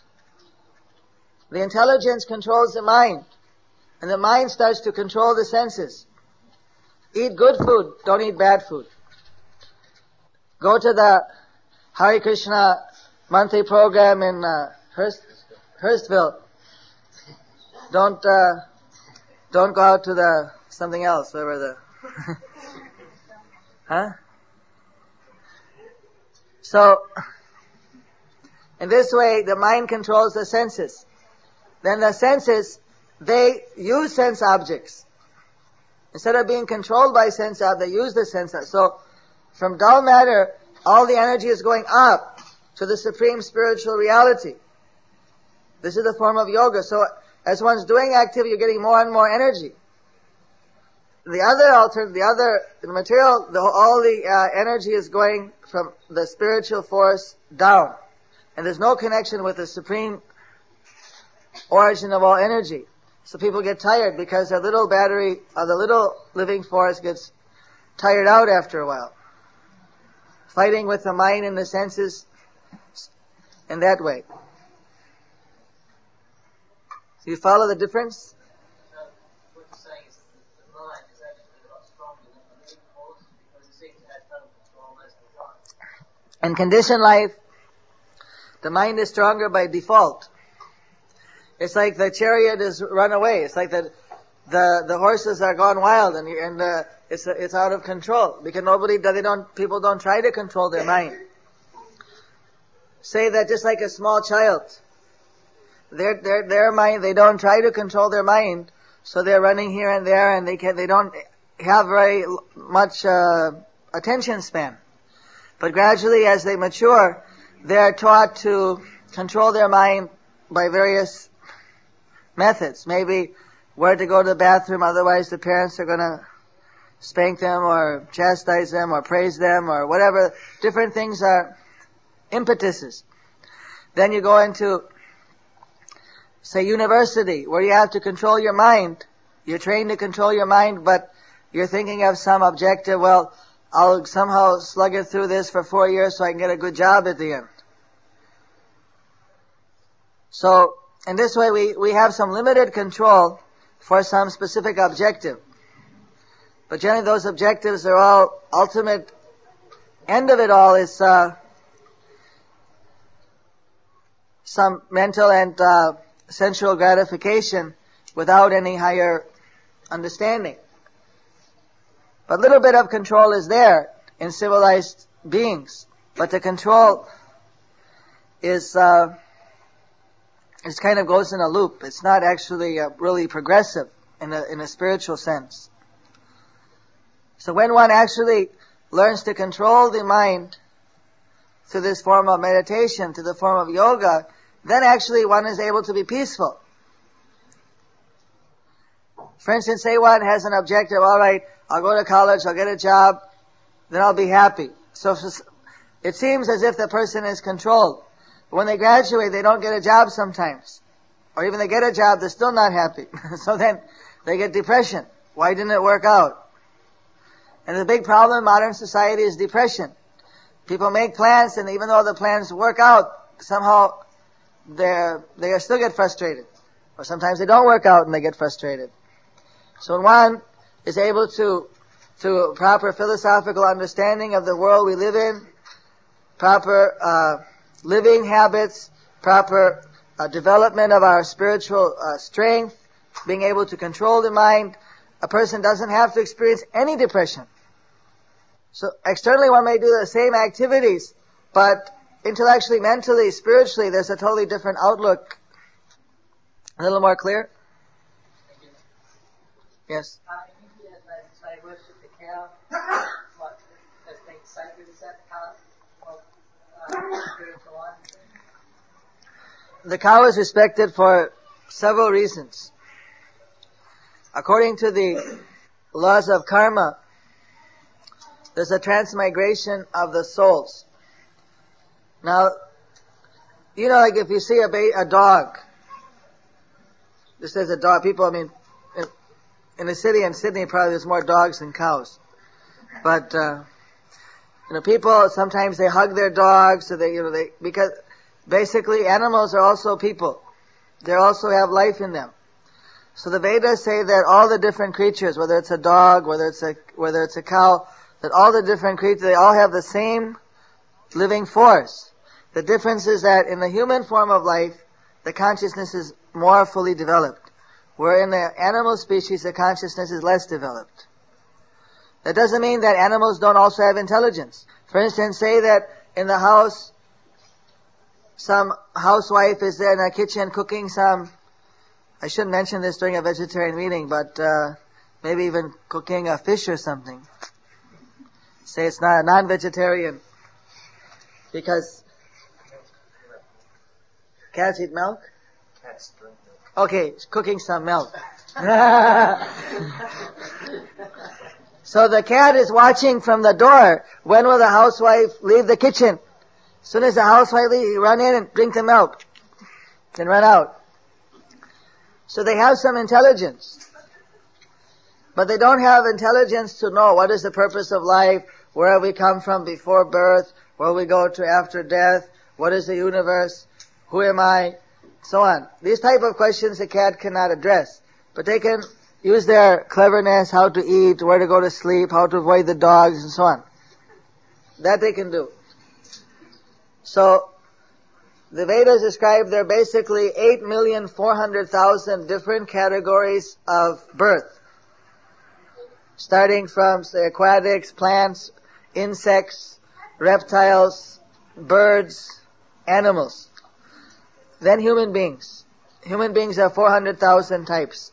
The intelligence controls the mind. And the mind starts to control the senses. Eat good food, don't eat bad food. Go to the Hare Krishna monthly program in uh, Hurst, Hurstville. Don't uh, don't go out to the something else, whatever the huh? So in this way the mind controls the senses. Then the senses, they use sense objects. Instead of being controlled by sense objects, they use the sense objects. So from dull matter, all the energy is going up to the supreme spiritual reality. This is the form of yoga. So as one's doing activity, you're getting more and more energy. The other alternative, the other the material, the, all the uh, energy is going from the spiritual force down. And there's no connection with the supreme origin of all energy. So people get tired because their little battery, uh, the little living force gets tired out after a while. Fighting with the mind and the senses in that way. Do you follow the difference? So what you're saying is that the mind is actually a lot stronger than the living force because it seems to have total control most of the time. In conditioned life, the mind is stronger by default. It's like the chariot is run away. It's like the the the horses are gone wild and and uh, it's it's out of control because nobody they don't people don't try to control their mind. Say that just like a small child. Their, their, their mind, they don't try to control their mind, so they're running here and there and they can, they don't have very much, uh, attention span. But gradually as they mature, they're taught to control their mind by various methods. Maybe where to go to the bathroom, otherwise the parents are gonna spank them or chastise them or praise them or whatever. Different things are impetuses. Then you go into say university, where you have to control your mind. You're trained to control your mind, but you're thinking of some objective, well, I'll somehow slug it through this for four years so I can get a good job at the end. So, in this way we, we have some limited control for some specific objective. But generally those objectives are all, ultimate end of it all is, uh, some mental and, uh, sensual gratification without any higher understanding. But a little bit of control is there in civilized beings. But the control is, uh, it kind of goes in a loop. It's not actually uh, really progressive in a, in a spiritual sense. So when one actually learns to control the mind through this form of meditation, through the form of yoga, then actually one is able to be peaceful. For instance, say one has an objective, all right, I'll go to college, I'll get a job, then I'll be happy. So it seems as if the person is controlled. But when they graduate, they don't get a job sometimes. Or even they get a job, they're still not happy. So then they get depression. Why didn't it work out? And the big problem in modern society is depression. People make plans, and even though the plans work out, somehow they're, they still get frustrated. Or sometimes they don't work out and they get frustrated. So when one is able to, through proper philosophical understanding of the world we live in, proper uh, living habits, proper uh, development of our spiritual uh, strength, being able to control the mind, a person doesn't have to experience any depression. So externally one may do the same activities, but intellectually, mentally, spiritually, there's a totally different outlook. A little more clear? Yes? Uh, in India, they, they worship the cow like as being sacred. Is that part of uh, spiritual life? The cow is respected for several reasons. According to the laws of karma, there's a transmigration of the souls. Now, you know, like if you see a, ba- a dog, this is a dog, people, I mean, in, in the city, in Sydney, probably there's more dogs than cows. But, uh, you know, people, sometimes they hug their dogs, so they, you know, they, because basically animals are also people. They also have life in them. So the Vedas say that all the different creatures, whether it's a dog, whether it's a, whether it's a cow, that all the different creatures, they all have the same living force. The difference is that in the human form of life, the consciousness is more fully developed. Where in the animal species, the consciousness is less developed. That doesn't mean that animals don't also have intelligence. For instance, say that in the house, some housewife is there in the kitchen cooking some, I shouldn't mention this during a vegetarian meeting, but uh, maybe even cooking a fish or something. Say it's not a non-vegetarian. Because cats eat milk? Cats drink milk. Okay, cooking some milk. So the cat is watching from the door. When will the housewife leave the kitchen? As soon as the housewife leaves, you run in and drink the milk. Then run out. So they have some intelligence. But they don't have intelligence to know what is the purpose of life, where have we come from before birth, where we go to after death, what is the universe, who am I, so on. These type of questions a cat cannot address. But they can use their cleverness, how to eat, where to go to sleep, how to avoid the dogs, and so on. That they can do. So, the Vedas describe there are basically eight million four hundred thousand different categories of birth. Starting from, say, aquatics, plants, insects, reptiles, birds, animals. Then human beings. Human beings have four hundred thousand types.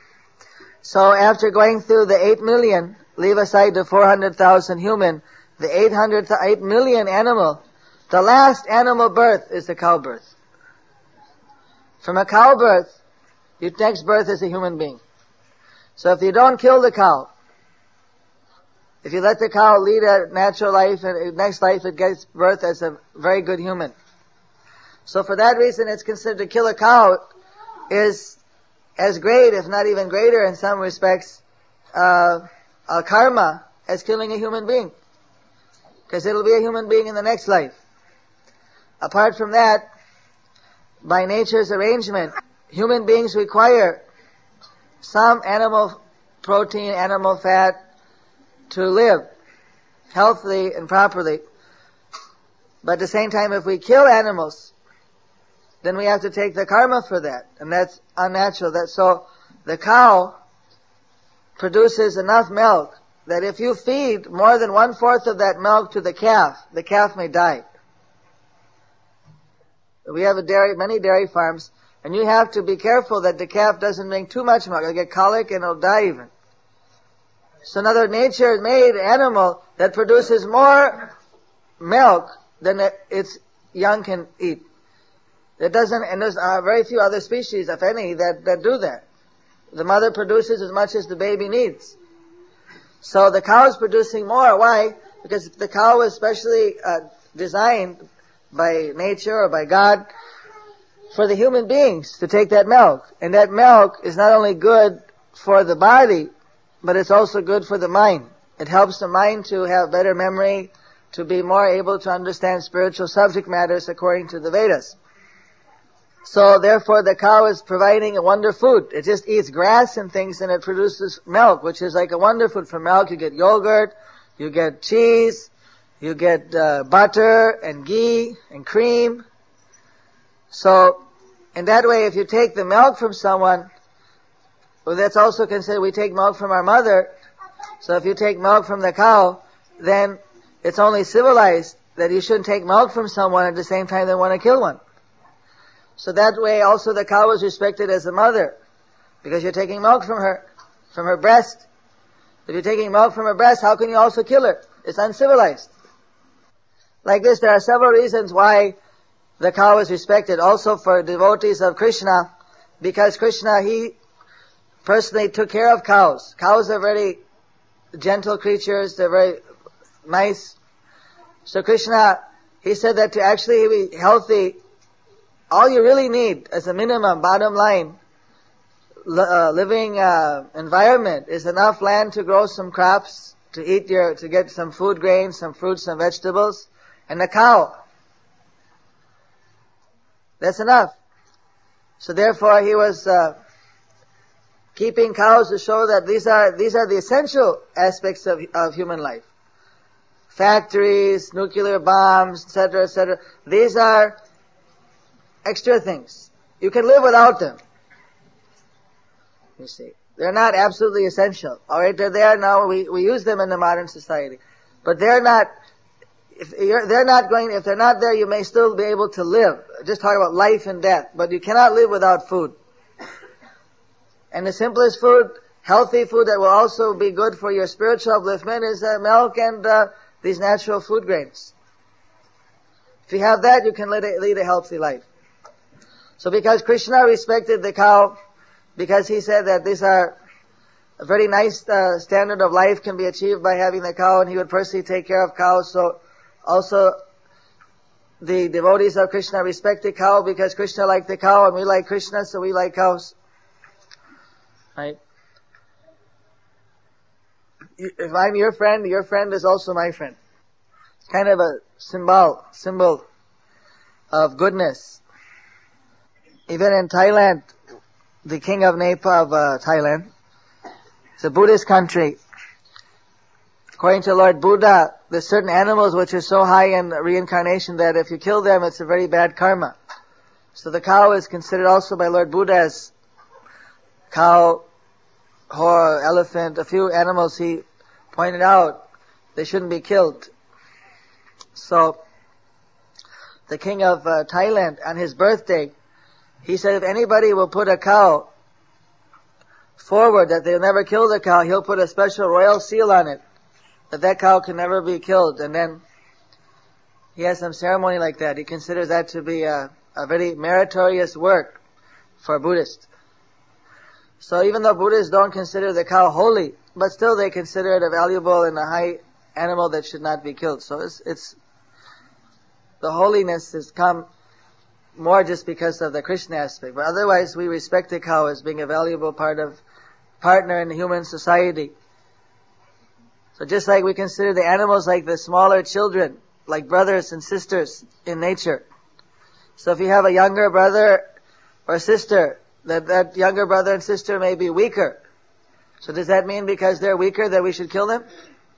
So after going through the eight million, leave aside the four hundred thousand human, the eight hundred, eight million animal, the last animal birth is the cow birth. From a cow birth, your next birth is a human being. So if you don't kill the cow, if you let the cow lead a natural life, and next life it gets birth as a very good human. So for that reason it's considered to kill a cow is as great, if not even greater in some respects, uh, a karma as killing a human being. Because it'll be a human being in the next life. Apart from that, by nature's arrangement, human beings require some animal protein, animal fat to live healthily and properly. But at the same time, if we kill animals, then we have to take the karma for that. And that's unnatural. That, so the cow produces enough milk that if you feed more than one-fourth of that milk to the calf, the calf may die. We have a dairy, many dairy farms, and you have to be careful that the calf doesn't drink too much milk. It'll get colic and it'll die even. So another nature made animal that produces more milk than it, its young can eat. It doesn't, and there's uh, very few other species, if any, that, that do that. The mother produces as much as the baby needs. So the cow is producing more. Why? Because the cow was specially uh, designed by nature or by God for the human beings to take that milk. And that milk is not only good for the body, but it's also good for the mind. It helps the mind to have better memory, to be more able to understand spiritual subject matters according to the Vedas. So therefore the cow is providing a wonder food. It just eats grass and things and it produces milk, which is like a wonder food. From milk you get yogurt, you get cheese, you get uh, butter and ghee and cream. So in that way, if you take the milk from someone, well, that's also considered, we take milk from our mother. So if you take milk from the cow, then it's only civilized that you shouldn't take milk from someone at the same time they want to kill one. So that way also the cow is respected as a mother, because you're taking milk from her, from her breast. If you're taking milk from her breast, how can you also kill her? It's uncivilized. Like this, there are several reasons why the cow is respected. Also for devotees of Krishna, because Krishna, he personally took care of cows. Cows are very gentle creatures, they're very nice. So Krishna, he said that to actually be healthy, all you really need as a minimum, bottom line, uh, living uh, environment is enough land to grow some crops, to eat your, to get some food grains, some fruits and vegetables, and a cow. That's enough. So therefore he was uh, keeping cows to show that these are these are the essential aspects of of human life. Factories, nuclear bombs, et cetera, et cetera. These are extra things. You can live without them. You see, they're not absolutely essential. All right, they're there now. We we use them in the modern society, but they're not. If you're, they're not going, if they're not there, you may still be able to live. Just talk about life and death, but you cannot live without food. And the simplest food, healthy food that will also be good for your spiritual upliftment is uh, milk and uh, these natural food grains. If you have that, you can lead a, lead a healthy life. So because Krishna respected the cow, because he said that these are a very nice uh, standard of life can be achieved by having the cow, and he would personally take care of cows. So also the devotees of Krishna respect the cow because Krishna liked the cow and we like Krishna, so we like cows. Right? If I'm your friend, your friend is also my friend. It's kind of a symbol, symbol of goodness. Even in Thailand, the king of Nepal, of uh, Thailand, it's a Buddhist country. According to Lord Buddha, there's certain animals which are so high in reincarnation that if you kill them, it's a very bad karma. So the cow is considered also by Lord Buddha as cow, horse, elephant, a few animals he pointed out, they shouldn't be killed. So the king of uh, Thailand, on his birthday, he said if anybody will put a cow forward that they'll never kill the cow, he'll put a special royal seal on it, that that cow can never be killed. And then he has some ceremony like that. He considers that to be a, a very meritorious work for a Buddhist. So even though Buddhists don't consider the cow holy, but still they consider it a valuable and a high animal that should not be killed. So it's, it's the holiness has come more just because of the Krishna aspect. But otherwise we respect the cow as being a valuable part of, partner in human society. So just like we consider the animals like the smaller children, like brothers and sisters in nature. So if you have a younger brother or sister, that that younger brother and sister may be weaker. So does that mean because they're weaker that we should kill them?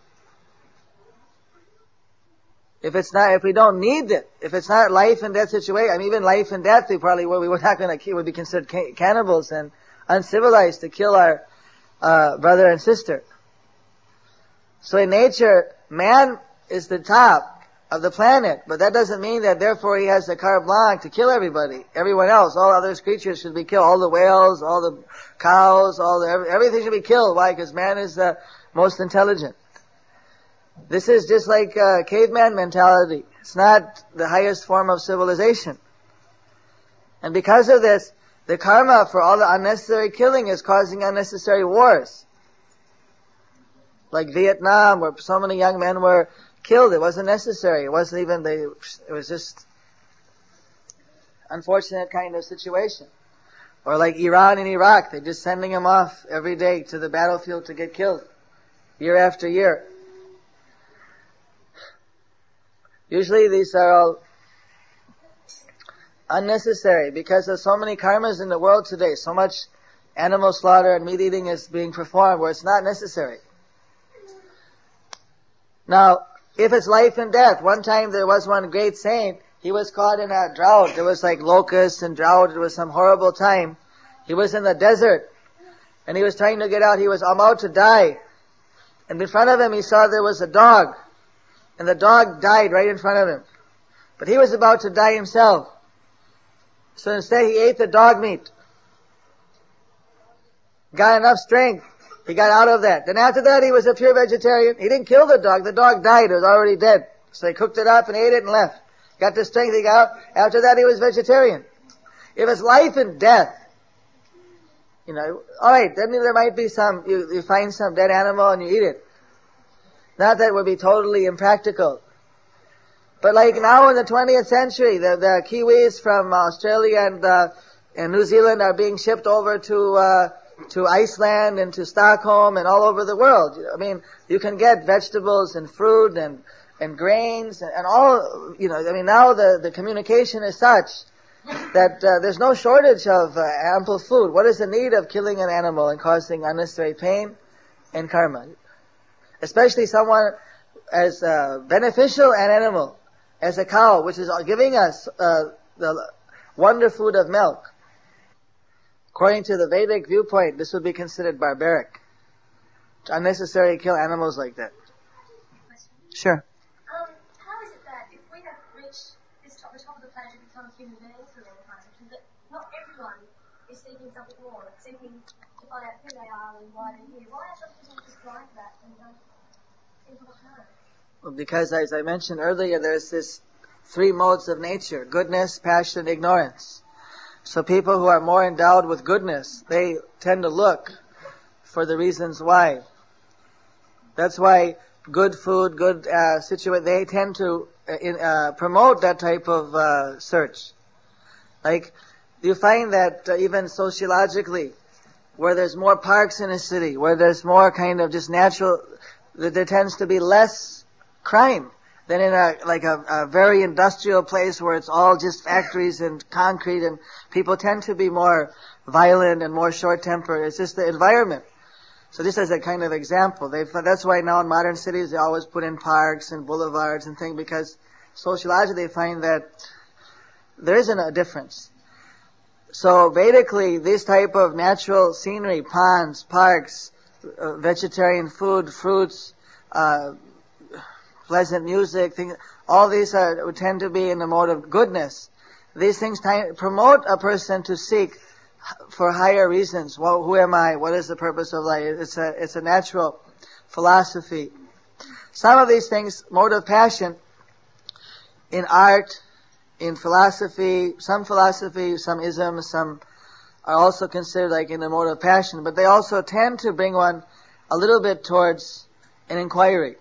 If it's not, if we don't need it, if it's not life and death situation, I mean even life and death, we probably we we're not going to kill, would be considered ca- cannibals and uncivilized to kill our uh, brother and sister. So in nature, man is the top, of the planet. But that doesn't mean that therefore he has the carte blanche to kill everybody, everyone else. All other creatures should be killed. All the whales, all the cows, all the, everything should be killed. Why? Because man is the most intelligent. This is just like uh, caveman mentality. It's not the highest form of civilization. And because of this, the karma for all the unnecessary killing is causing unnecessary wars. Like Vietnam, where so many young men were killed. It wasn't necessary. It wasn't even they. It was just unfortunate kind of situation. Or like Iran and Iraq, they're just sending them off every day to the battlefield to get killed, year after year. Usually these are all unnecessary because there's so many karmas in the world today. So much animal slaughter and meat eating is being performed where it's not necessary. Now, if it's life and death, one time there was one great saint, he was caught in a drought. There was like locusts and drought. It was some horrible time. He was in the desert and he was trying to get out. He was about to die. And in front of him he saw there was a dog. And the dog died right in front of him. But he was about to die himself. So instead he ate the dog meat. Got enough strength. He got out of that. Then after that he was a pure vegetarian. He didn't kill the dog. The dog died. It was already dead. So he cooked it up and ate it and left. Got the strength he got out. After that he was vegetarian. If it's life and death, you know, alright, then there might be some, you, you find some dead animal and you eat it. Not that it would be totally impractical. But like now in the twentieth century, the, the Kiwis from Australia and, uh, and New Zealand are being shipped over to, uh, to Iceland and to Stockholm and all over the world. I mean, you can get vegetables and fruit and, and grains and, and all, you know, I mean now the, the communication is such that uh, there's no shortage of uh, ample food. What is the need of killing an animal and causing unnecessary pain and karma? Especially someone as uh, beneficial an animal as a cow, which is giving us uh, the wonder food of milk. According to the Vedic viewpoint, this would be considered barbaric. It's unnecessary to kill animals like that. Sure. Um, how is it that if we have reached this top, the top of the planet to become human beings through reincarnation, that not everyone is seeking something more, seeking to find out who they are and why they're here? Why are some people just like that and don't seem to know? Well, because as I mentioned earlier, there's this three modes of nature: goodness, passion, ignorance. So people who are more endowed with goodness, they tend to look for the reasons why. That's why good food, good uh, situation, they tend to uh, in, uh, promote that type of uh, search. Like, you find that uh, even sociologically, where there's more parks in a city, where there's more kind of just natural, that there tends to be less crime than in a like a, a very industrial place where it's all just factories and concrete, and people tend to be more violent and more short-tempered. It's just the environment. So just as a kind of example, they that's why now in modern cities they always put in parks and boulevards and things, because sociologically they find that there isn't a difference. So Vedically, this type of natural scenery, ponds, parks, uh, vegetarian food, fruits, uh, pleasant music, things, all these are, would tend to be in the mode of goodness. These things t- promote a person to seek for higher reasons. Well, who am I? What is the purpose of life? It's a, it's a natural philosophy. Some of these things, mode of passion, in art, in philosophy, some philosophy, some isms, some are also considered like in the mode of passion, but they also tend to bring one a little bit towards an inquiry,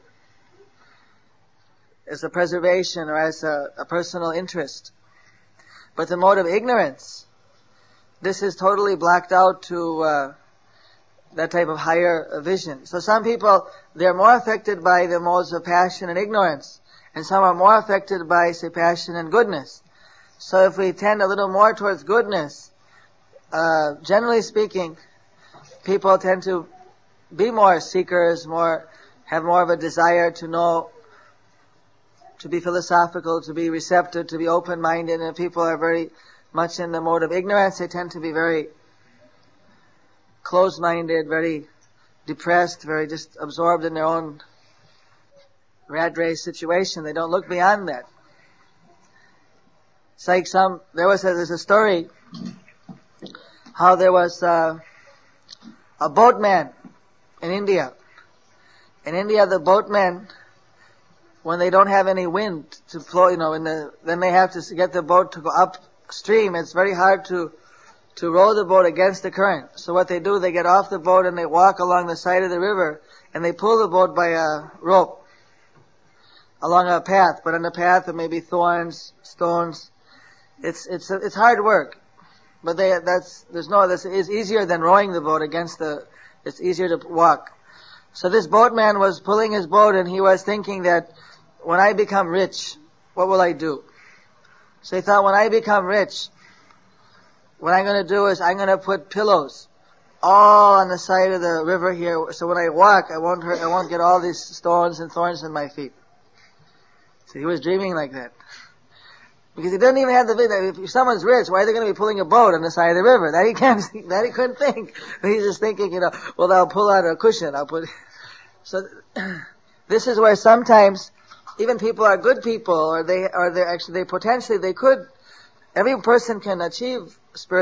as a preservation or as a, a personal interest. But the mode of ignorance, this is totally blacked out to uh, that type of higher vision. So some people, they're more affected by the modes of passion and ignorance, and some are more affected by, say, passion and goodness. So if we tend a little more towards goodness, uh, generally speaking, people tend to be more seekers, more, have more of a desire to know, to be philosophical, to be receptive, to be open-minded, and if people are very much in the mode of ignorance, they tend to be very closed-minded, very depressed, very just absorbed in their own rat race situation. They don't look beyond that. It's like some, there was a, there's a story how there was uh, a boatman in India. In India, the boatmen, when they don't have any wind to flow, you know, in the, then they have to get the boat to go upstream. It's very hard to to row the boat against the current. So what they do, they get off the boat and they walk along the side of the river and they pull the boat by a rope along a path. But on the path there may be thorns, stones. It's it's it's hard work. But they that's there's no this is easier than rowing the boat against the. It's easier to walk. So this boatman was pulling his boat and he was thinking that when I become rich, what will I do? So he thought, when I become rich, what I'm going to do is I'm going to put pillows all on the side of the river here, so when I walk, I won't hurt, I won't get all these stones and thorns in my feet. So he was dreaming like that. Because he doesn't even have the, if someone's rich, why are they going to be pulling a boat on the side of the river? That he can't, that he couldn't think. He's just thinking, you know, well, I'll pull out a cushion, I'll put, so, this is where sometimes, even people are good people, or they, or they actually, they potentially, they could, every person can achieve spirit.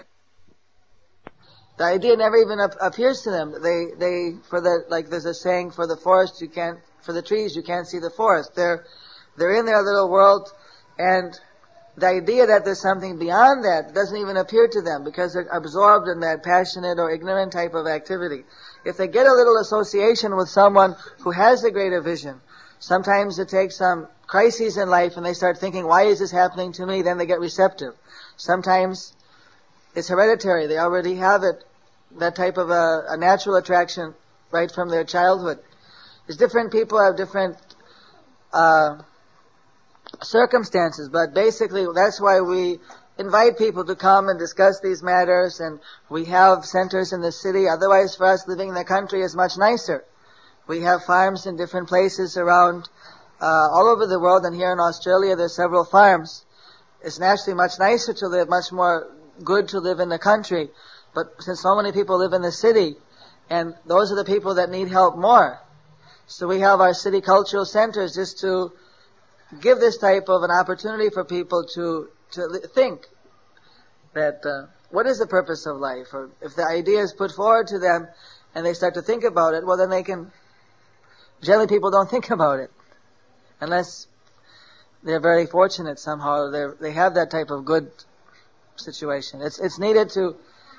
The idea never even ap- appears to them. They, they, for the, like there's a saying, for the forest you can't, for the trees you can't see the forest. They're, they're in their little world, and the idea that there's something beyond that doesn't even appear to them because they're absorbed in that passionate or ignorant type of activity. If they get a little association with someone who has a greater vision, sometimes it takes some crises in life and they start thinking, why is this happening to me? Then they get receptive. Sometimes it's hereditary. They already have it, that type of a, a natural attraction right from their childhood. There's different people have different uh, circumstances, but basically that's why we invite people to come and discuss these matters, and we have centers in the city. Otherwise, for us, living in the country is much nicer. We have farms in different places around, uh, all over the world, and here in Australia there's several farms. It's naturally much nicer to live, much more good to live in the country. But since so many people live in the city, and those are the people that need help more, so we have our city cultural centers just to give this type of an opportunity for people to to think that uh, what is the purpose of life? Or if the idea is put forward to them and they start to think about it, well then they can, generally people don't think about it unless they're very fortunate somehow. They they have that type of good situation. It's it's needed to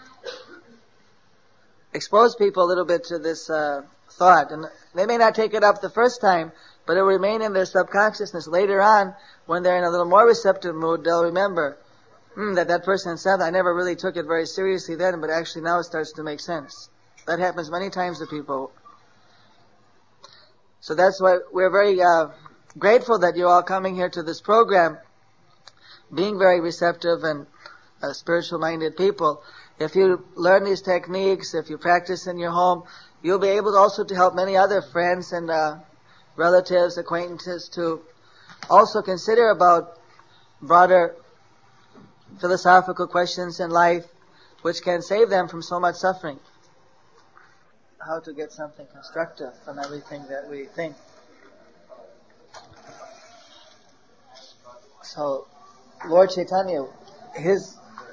expose people a little bit to this uh, thought, and they may not take it up the first time, but it will remain in their subconsciousness. Later on, when they're in a little more receptive mood, they'll remember hmm, that that person said, I never really took it very seriously then, but actually now it starts to make sense. That happens many times to people. So that's why we're very uh, grateful that you're all coming here to this program, being very receptive and uh, spiritual-minded people. If you learn these techniques, if you practice in your home, you'll be able to also to help many other friends and uh, relatives, acquaintances to also consider about broader philosophical questions in life which can save them from so much suffering. How to get something constructive from everything that we think. So, Lord Chaitanya, his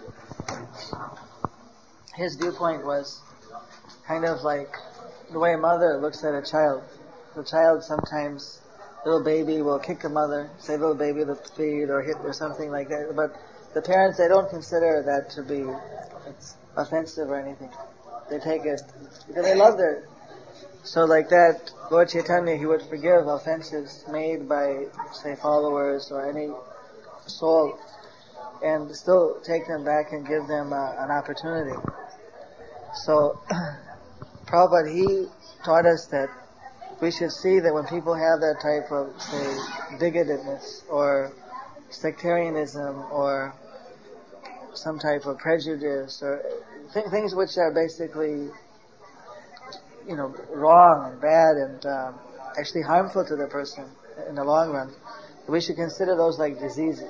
his viewpoint was kind of like the way a mother looks at a child. The child sometimes, little baby will kick a mother, say little baby the feet or hit or something like that. But the parents, they don't consider that to be offensive or anything. They take it because they love their. So like that, Lord Chaitanya, he would forgive offenses made by, say, followers or any soul, and still take them back and give them uh, an opportunity. So, Prabhupada, he taught us that we should see that when people have that type of, say, bigotedness or sectarianism or some type of prejudice or th- things which are basically, you know, wrong and bad and um, actually harmful to the person in the long run, we should consider those like diseases.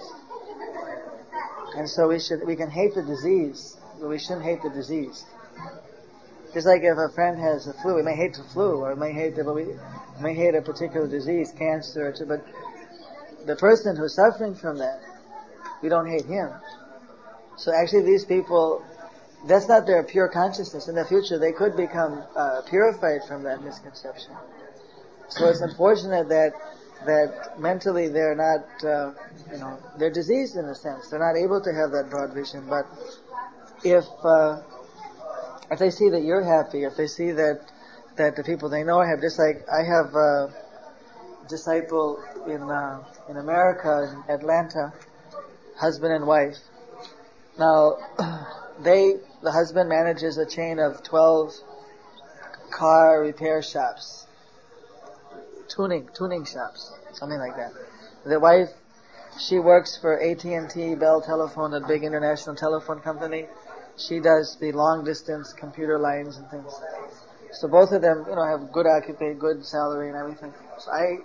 And so we should, we can hate the disease, but we shouldn't hate the disease. Just like if a friend has the flu, we may hate the flu, or may hate the, we may hate a particular disease, cancer, or but the person who's suffering from that, we don't hate him. So actually these people, that's not their pure consciousness. In the future they could become uh, purified from that misconception. So it's unfortunate that that mentally they're not, uh, you know, they're diseased in a sense. They're not able to have that broad vision. But if uh, if they see that you're happy, if they see that that the people they know have, just like I have a disciple in uh, in America, in Atlanta, husband and wife. Now, they the husband manages a chain of twelve car repair shops, tuning tuning shops, something like that. The wife, she works for A T and T, Bell Telephone, a big international telephone company. She does the long distance computer lines and things. So both of them, you know, have good occupation, good salary and everything. So I,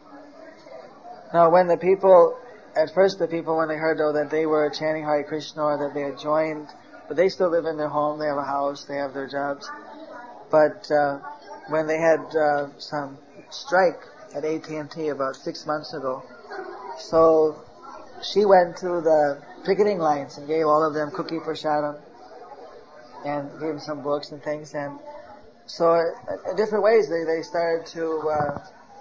now when the people, at first the people when they heard though that they were chanting Hare Krishna or that they had joined, but they still live in their home, they have a house, they have their jobs. But uh, when they had uh, some strike at A T and T about six months ago, so she went to the picketing lines and gave all of them cookie prasadam and gave them some books and things, and so uh, in different ways they, they started to uh,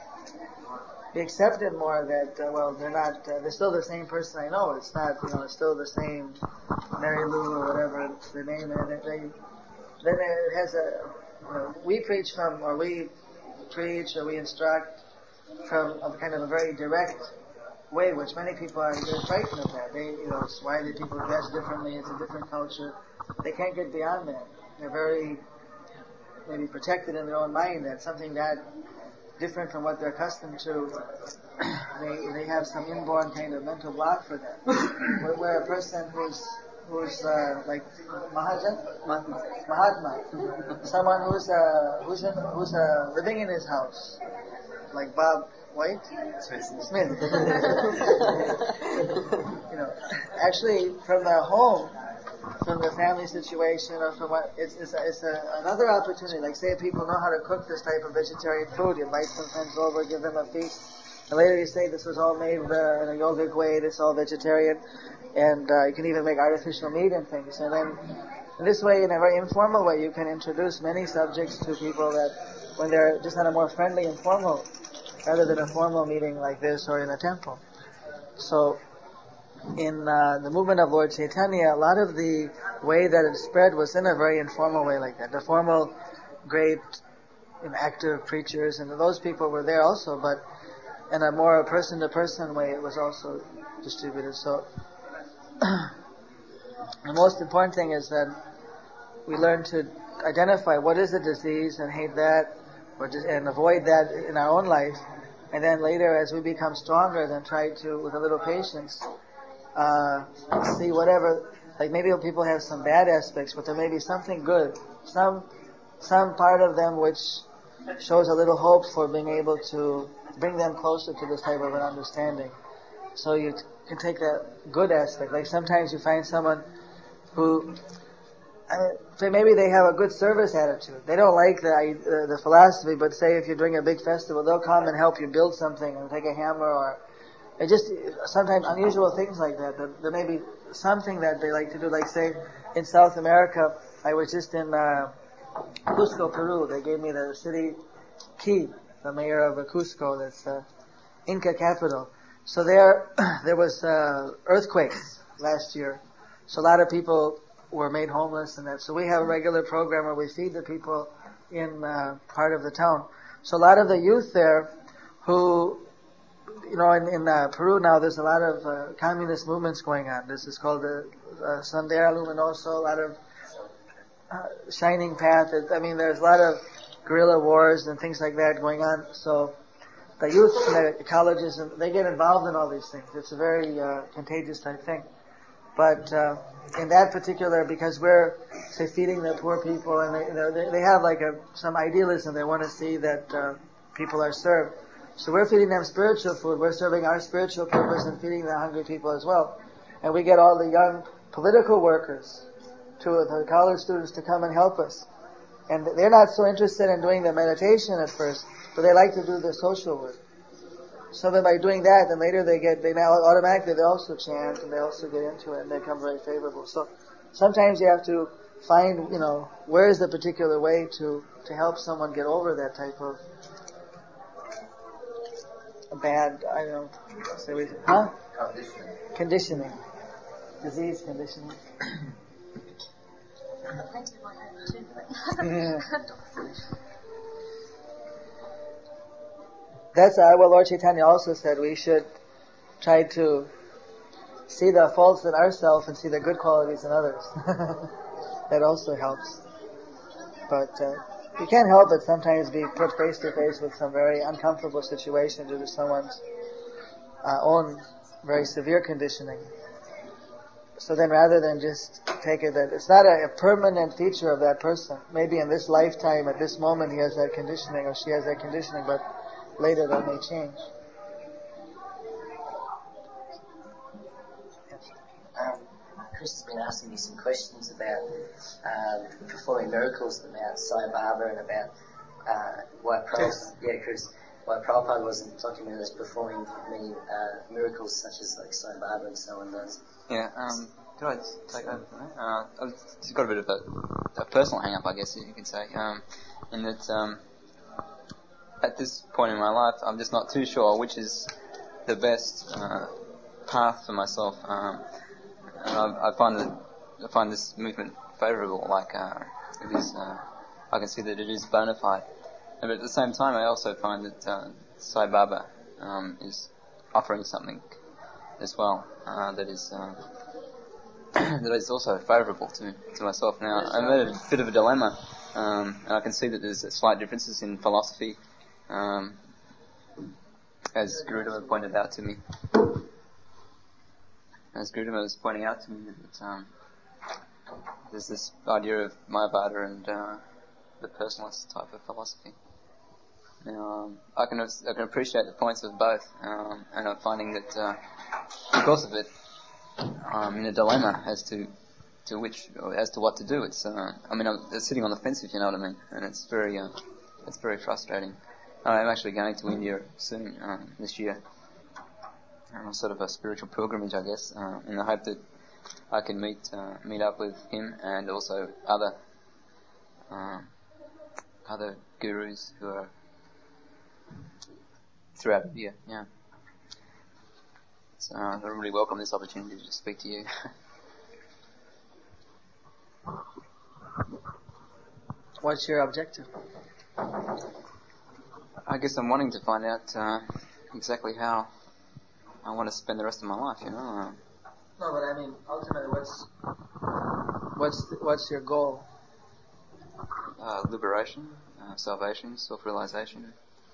be accepted more that, uh, well, they're not, uh, they're still the same person I know. It's not, you know, it's still the same Mary Lou or whatever the name, and they, they, then it has a, you know, we preach from, or we preach or we instruct from a kind of a very direct way, which many people are they're frightened of that. They, you know, it's why do people dress differently? It's a different culture. They can't get beyond that. They're very maybe protected in their own mind that something that different from what they're accustomed to, they they have some inborn kind of mental block for that. Where, where a person who's who's uh, like Mahajan, Mahatma, someone who's uh, who's in, who's uh, living in his house, like Bob White? Smith. Smith. You know, actually from their home, from the family situation, or from what, it's, it's, a, it's a, another opportunity. Like say people know how to cook this type of vegetarian food, you invite some friends over, give them a feast, and later you say this was all made uh, in a yogic way, this is all vegetarian, and uh, you can even make artificial meat and things. And then in this way, in a very informal way, you can introduce many subjects to people that when they're just on a more friendly, informal, rather than a formal meeting like this or in a temple. So, in uh, the movement of Lord Chaitanya, a lot of the way that it spread was in a very informal way like that. The formal, great, you know, active preachers, and those people were there also, but in a more person-to-person way it was also distributed. So, the most important thing is that we learn to identify what is the disease and hate that, or just, and avoid that in our own life, and then later as we become stronger, then try to, with a little patience, uh, see whatever, like maybe people have some bad aspects, but there may be something good, some, some part of them which shows a little hope for being able to bring them closer to this type of an understanding. So you t- can take that good aspect, like sometimes you find someone who, I mean, say maybe they have a good service attitude. They don't like the uh, the philosophy, but say if you're doing a big festival, they'll come and help you build something and take a hammer, or it just sometimes unusual things like that. There, there may be something that they like to do. Like say in South America, I was just in uh, Cusco, Peru. They gave me the city key, the mayor of Cusco, that's uh, Inca capital. So there, there was uh, earthquakes last year. So a lot of people were made homeless and that. So we have a regular program where we feed the people in uh, part of the town. So a lot of the youth there who, you know, in, in uh, Peru now there's a lot of uh, communist movements going on. This is called the uh, Sendero Luminoso, a lot of uh, Shining Path. I mean, there's a lot of guerrilla wars and things like that going on. So the youth in the colleges, they get involved in all these things. It's a very uh, contagious type thing. But uh, in that particular, because we're, say, feeding the poor people, and they, you know, they, they have like a, some idealism. They want to see that uh, people are served. So we're feeding them spiritual food. We're serving our spiritual purpose and feeding the hungry people as well. And we get all the young political workers, to the college students, to come and help us. And they're not so interested in doing the meditation at first, but they like to do the social work. So then by doing that, then later they get, they now automatically they also chant and they also get into it and they become very favorable. So sometimes you have to find, you know, where is the particular way to, to help someone get over that type of bad, I don't know, say we, huh? Conditioning. Conditioning. Disease conditioning. Yeah. That's uh, what Lord Chaitanya also said. We should try to see the faults in ourselves and see the good qualities in others. That also helps. But uh, you can't help but sometimes be put face to face with some very uncomfortable situation due to someone's uh, own very severe conditioning. So then rather than just take it that it's not a, a permanent feature of that person. Maybe in this lifetime, at this moment, he has that conditioning or she has that conditioning, but later that may change. Um, Chris has been asking me some questions about um, performing miracles, about Sai Baba and about uh, why Prabhupada, yeah, Chris, why Prabhupada wasn't talking about us performing many uh, miracles such as like Sai Baba and so on does. Yeah, um, could I just take over from there? Uh, I've just got a bit of a, a personal hang-up, I guess you could say, um, in that um, at this point in my life, I'm just not too sure which is the best uh, path for myself. Um, and I, I find that I find this movement favourable. Like uh, it is, uh, I can see that it is bona fide. But at the same time, I also find that uh, Sai Baba um, is offering something as well uh, that is uh, that is also favourable to to myself. Now, I'm at a bit of a dilemma, um, and I can see that there's slight differences in philosophy, um, as Gurudeva pointed out to me. As Gurudeva was pointing out to me, that um, there's this idea of Mayavada and uh, the personalist type of philosophy. Now, um, I can I can appreciate the points of both, um, and I'm finding that uh, because of it, I'm in a dilemma as to to which or as to what to do. It's uh, I mean I'm sitting on the fence, if you know what I mean, and it's very uh, it's very frustrating. I'm actually going to India soon um, this year, uh, sort of a spiritual pilgrimage, I guess, uh, in the hope that I can meet uh, meet up with him and also other uh, other gurus who are throughout India. Yeah. So uh, I really welcome this opportunity to speak to you. What's your objective? I guess I'm wanting to find out uh, exactly how I want to spend the rest of my life. You know. Uh, no, but I mean, ultimately, what's what's what's your goal? Uh, liberation, uh, salvation, self-realization.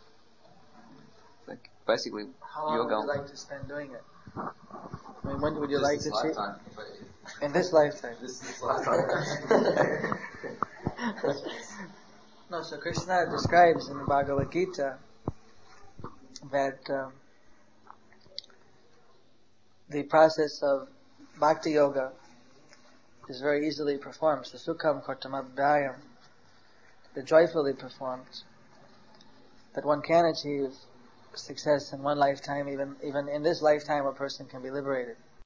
Like basically, how long your would goal. you like to spend doing it? I mean, when would you Just like this to achieve? lifetime. In this lifetime. This, this lifetime. No, so Krishna describes in the Bhagavad Gita that um, the process of bhakti yoga is very easily performed. So sukham kartamabhyayam, the joyfully performed, that one can achieve success in one lifetime, even even in this lifetime a person can be liberated.